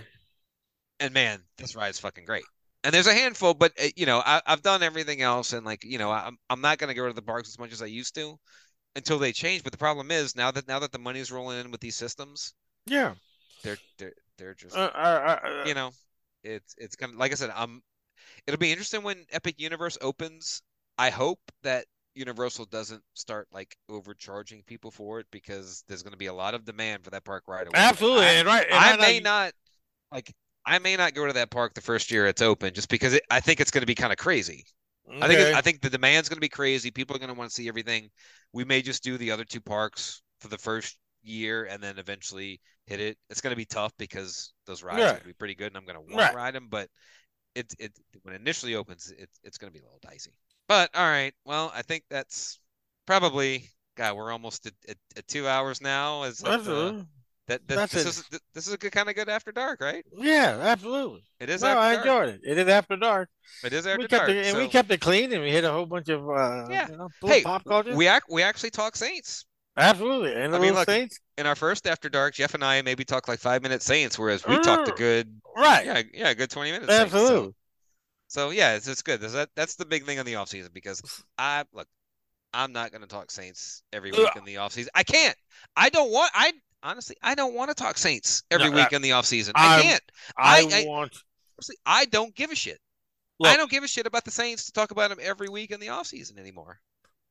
and man, this ride's fucking great. And there's a handful, but uh, you know, I, I've done everything else, and like you know, I'm I'm not gonna go to the parks as much as I used to until they change. But the problem is now that now that the money's rolling in with these systems, Yeah. they're they're they're just Uh, uh, uh, you know, it's it's gonna like I said, I'm. It'll be interesting when Epic Universe opens. I hope that Universal doesn't start like overcharging people for it because there's going to be a lot of demand for that park right away. Absolutely. I, and right. And I I may know- not like. I may not go to that park the first year it's open just because it, I think it's going to be kind of crazy. I think it, Okay. I think the demand's going to be crazy. People are going to want to see everything. We may just do the other two parks for the first year and then eventually hit it. It's going to be tough because those rides Right. are going to be pretty good, and I'm going to want Right. to ride them. But it it when it initially opens, it, it's going to be a little dicey. But all right, well, I think that's probably God. We're almost at, at, at two hours now. Is that, uh, Absolutely. that, that That's this it. is this is a good kind of good after dark, right? Yeah, absolutely. It is No, after I dark. enjoyed it. It is after dark. It is after we kept dark. it, and we so- kept it clean, and we hit a whole bunch of uh, Yeah. you know, Hey, pop culture. we act we actually talk Saints. Absolutely, and the I mean, little look, Saints. in our first After Dark, Jeff and I maybe talked like five minutes Saints, whereas we talked a Mm, good, right. yeah, yeah, a good twenty minutes. Saints. So- Absolutely. So, yeah, it's it's good. That's that, that's the big thing in the off season because I look, I'm not going to talk Saints every week in the off season. I can't. I don't want. I honestly, I don't want to talk Saints every No, week I- in the off season. I I'm- can't. I, I- I- want. Honestly, I don't give a shit. Look, I don't give a shit about the Saints to talk about them every week in the off season anymore.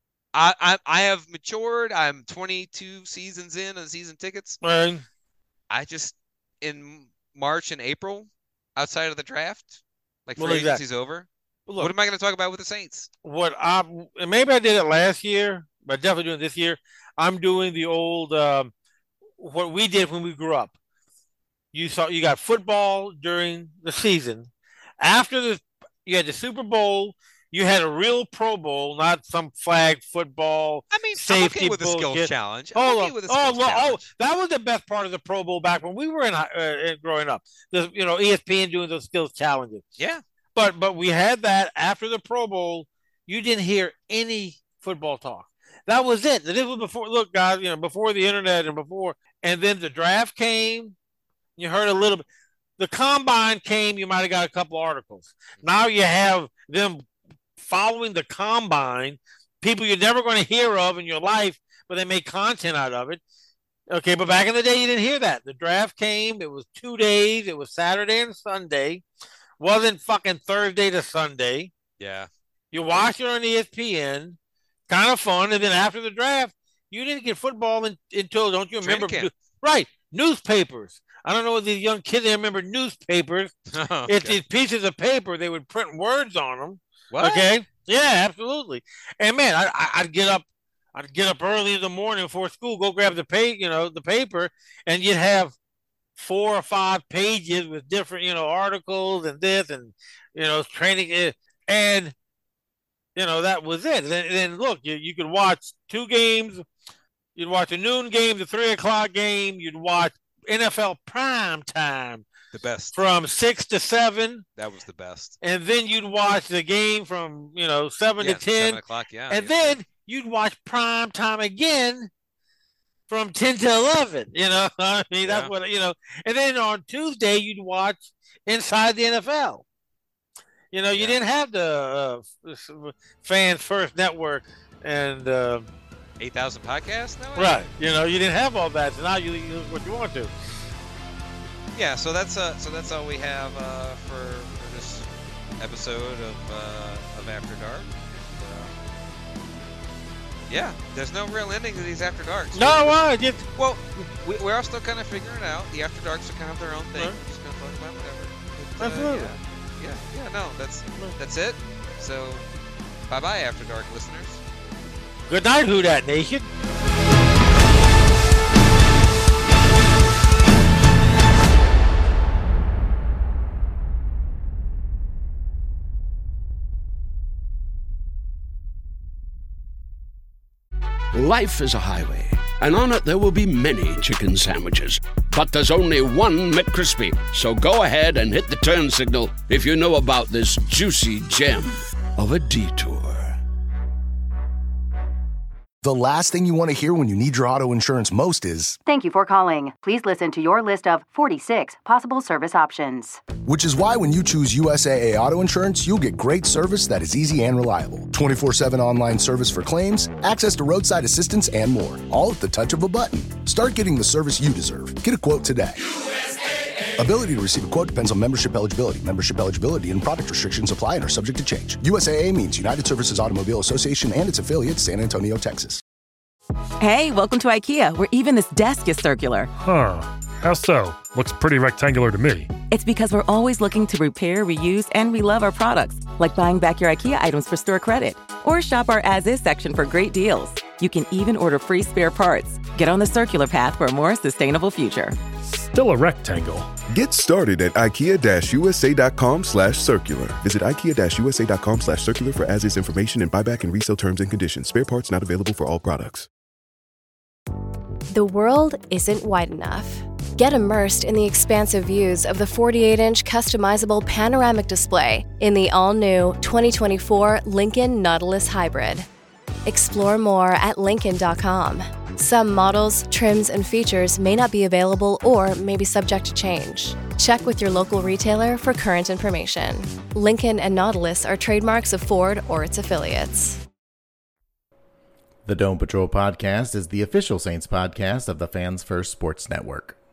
I, I I have matured. I'm twenty-two seasons in on season tickets. man, I just in March and April, outside of the draft, like Well, free exactly. agency's over. Look, what am I going to talk about with the Saints? What I and maybe I did it last year, but definitely doing it this year. I'm doing the old um, what we did when we grew up. You saw you got football during the season. After the you had the Super Bowl, you had a real Pro Bowl, not some flag football. I mean, safety I'm okay with the bullshit. skills challenge. I'm Oh, okay with the oh, skills well, oh, challenge. that was the best part of the Pro Bowl back when we were in, uh, in growing up. The, you know, E S P N doing those skills challenges. Yeah, but but we had that after the Pro Bowl. You didn't hear any football talk. That was it. This was before. Look, guys, you know, before the internet and before, and then the draft came. You heard a little bit. The combine came. You might have got a couple articles. Now you have them following the combine, people you're never going to hear of in your life, but they make content out of it. Okay, but back in the day, you didn't hear that. The draft came. It was two days. It was Saturday and Sunday. Wasn't fucking Thursday to Sunday. Yeah. You watched it on E S P N. Kind of fun. And then after the draft, you didn't get football in, until, don't you remember? Training camp. Right. Newspapers. I don't know what these young kids, they remember newspapers. Oh, It's okay. these pieces of paper. They would print words on them. What? Okay. Yeah, absolutely. And man, I, I, I'd get up, I'd get up early in the morning before school, go grab the pay, you know, the paper, and you'd have four or five pages with different, you know, articles and this and, you know, training. And, you know, that was it. And then, and then look, you, you could watch two games. You'd watch a noon game, the three o'clock game. You'd watch N F L prime time. The best. From six to seven. That was the best. And then you'd watch the game from, you know, seven Yeah, to ten. seven o'clock, yeah. And then you'd watch prime time again from ten to eleven. You know, I mean, that's Yeah. what, you know. And then on Tuesday, you'd watch Inside the N F L. You know, you Yeah. didn't have the uh, Fans First Network and. Uh, eight thousand podcasts? No, right. You know, you didn't have all that. So now you use what you want to. Yeah, so that's uh, so that's all we have uh, for, for this episode of uh, of After Dark. And, uh, yeah, there's no real ending to these After Darks. No, why? Just well, we, we're all still kind of figuring it out. The After Darks are kind of their own thing. Right. We're just gonna talk about whatever. But, uh, Absolutely. yeah, yeah, yeah. No, that's that's it. So, bye bye, After Dark listeners. good night, Who Dat Nation. Life is a highway, and on it there will be many chicken sandwiches. But there's only one McCrispy. So go ahead and hit the turn signal if you know about this juicy gem of a detour. The last thing you want to hear when you need your auto insurance most is, "Thank you for calling. Please listen to your list of forty-six possible service options." which is why when you choose U S A A Auto Insurance, you'll get great service that is easy and reliable. twenty-four seven online service for claims, access to roadside assistance, and more. All at the touch of a button. Start getting the service you deserve. Get a quote today. Ability to receive a quote depends on membership eligibility. Membership eligibility and product restrictions apply and are subject to change. U S A A means United Services Automobile Association and its affiliates, San Antonio, Texas. Hey, welcome to IKEA, where even this desk is circular. Huh. How so? Looks pretty rectangular to me. It's because we're always looking to repair, reuse, and relove our products, like buying back your IKEA items for store credit. Or shop our as-is section for great deals. You can even order free spare parts. Get on the circular path for a more sustainable future. Still a rectangle. Get started at ikea-usa.com slash circular. Visit ikea-usa.com slash circular for as-is information and buyback and resale terms and conditions. Spare parts not available for all products. The world isn't wide enough. Get immersed in the expansive views of the forty-eight inch customizable panoramic display in the all-new twenty twenty-four Lincoln Nautilus Hybrid. Explore more at Lincoln dot com. Some models, trims, and features may not be available or may be subject to change. Check with your local retailer for current information. Lincoln and Nautilus are trademarks of Ford or its affiliates. The Dome Patrol podcast is the official Saints podcast of the Fans First Sports Network.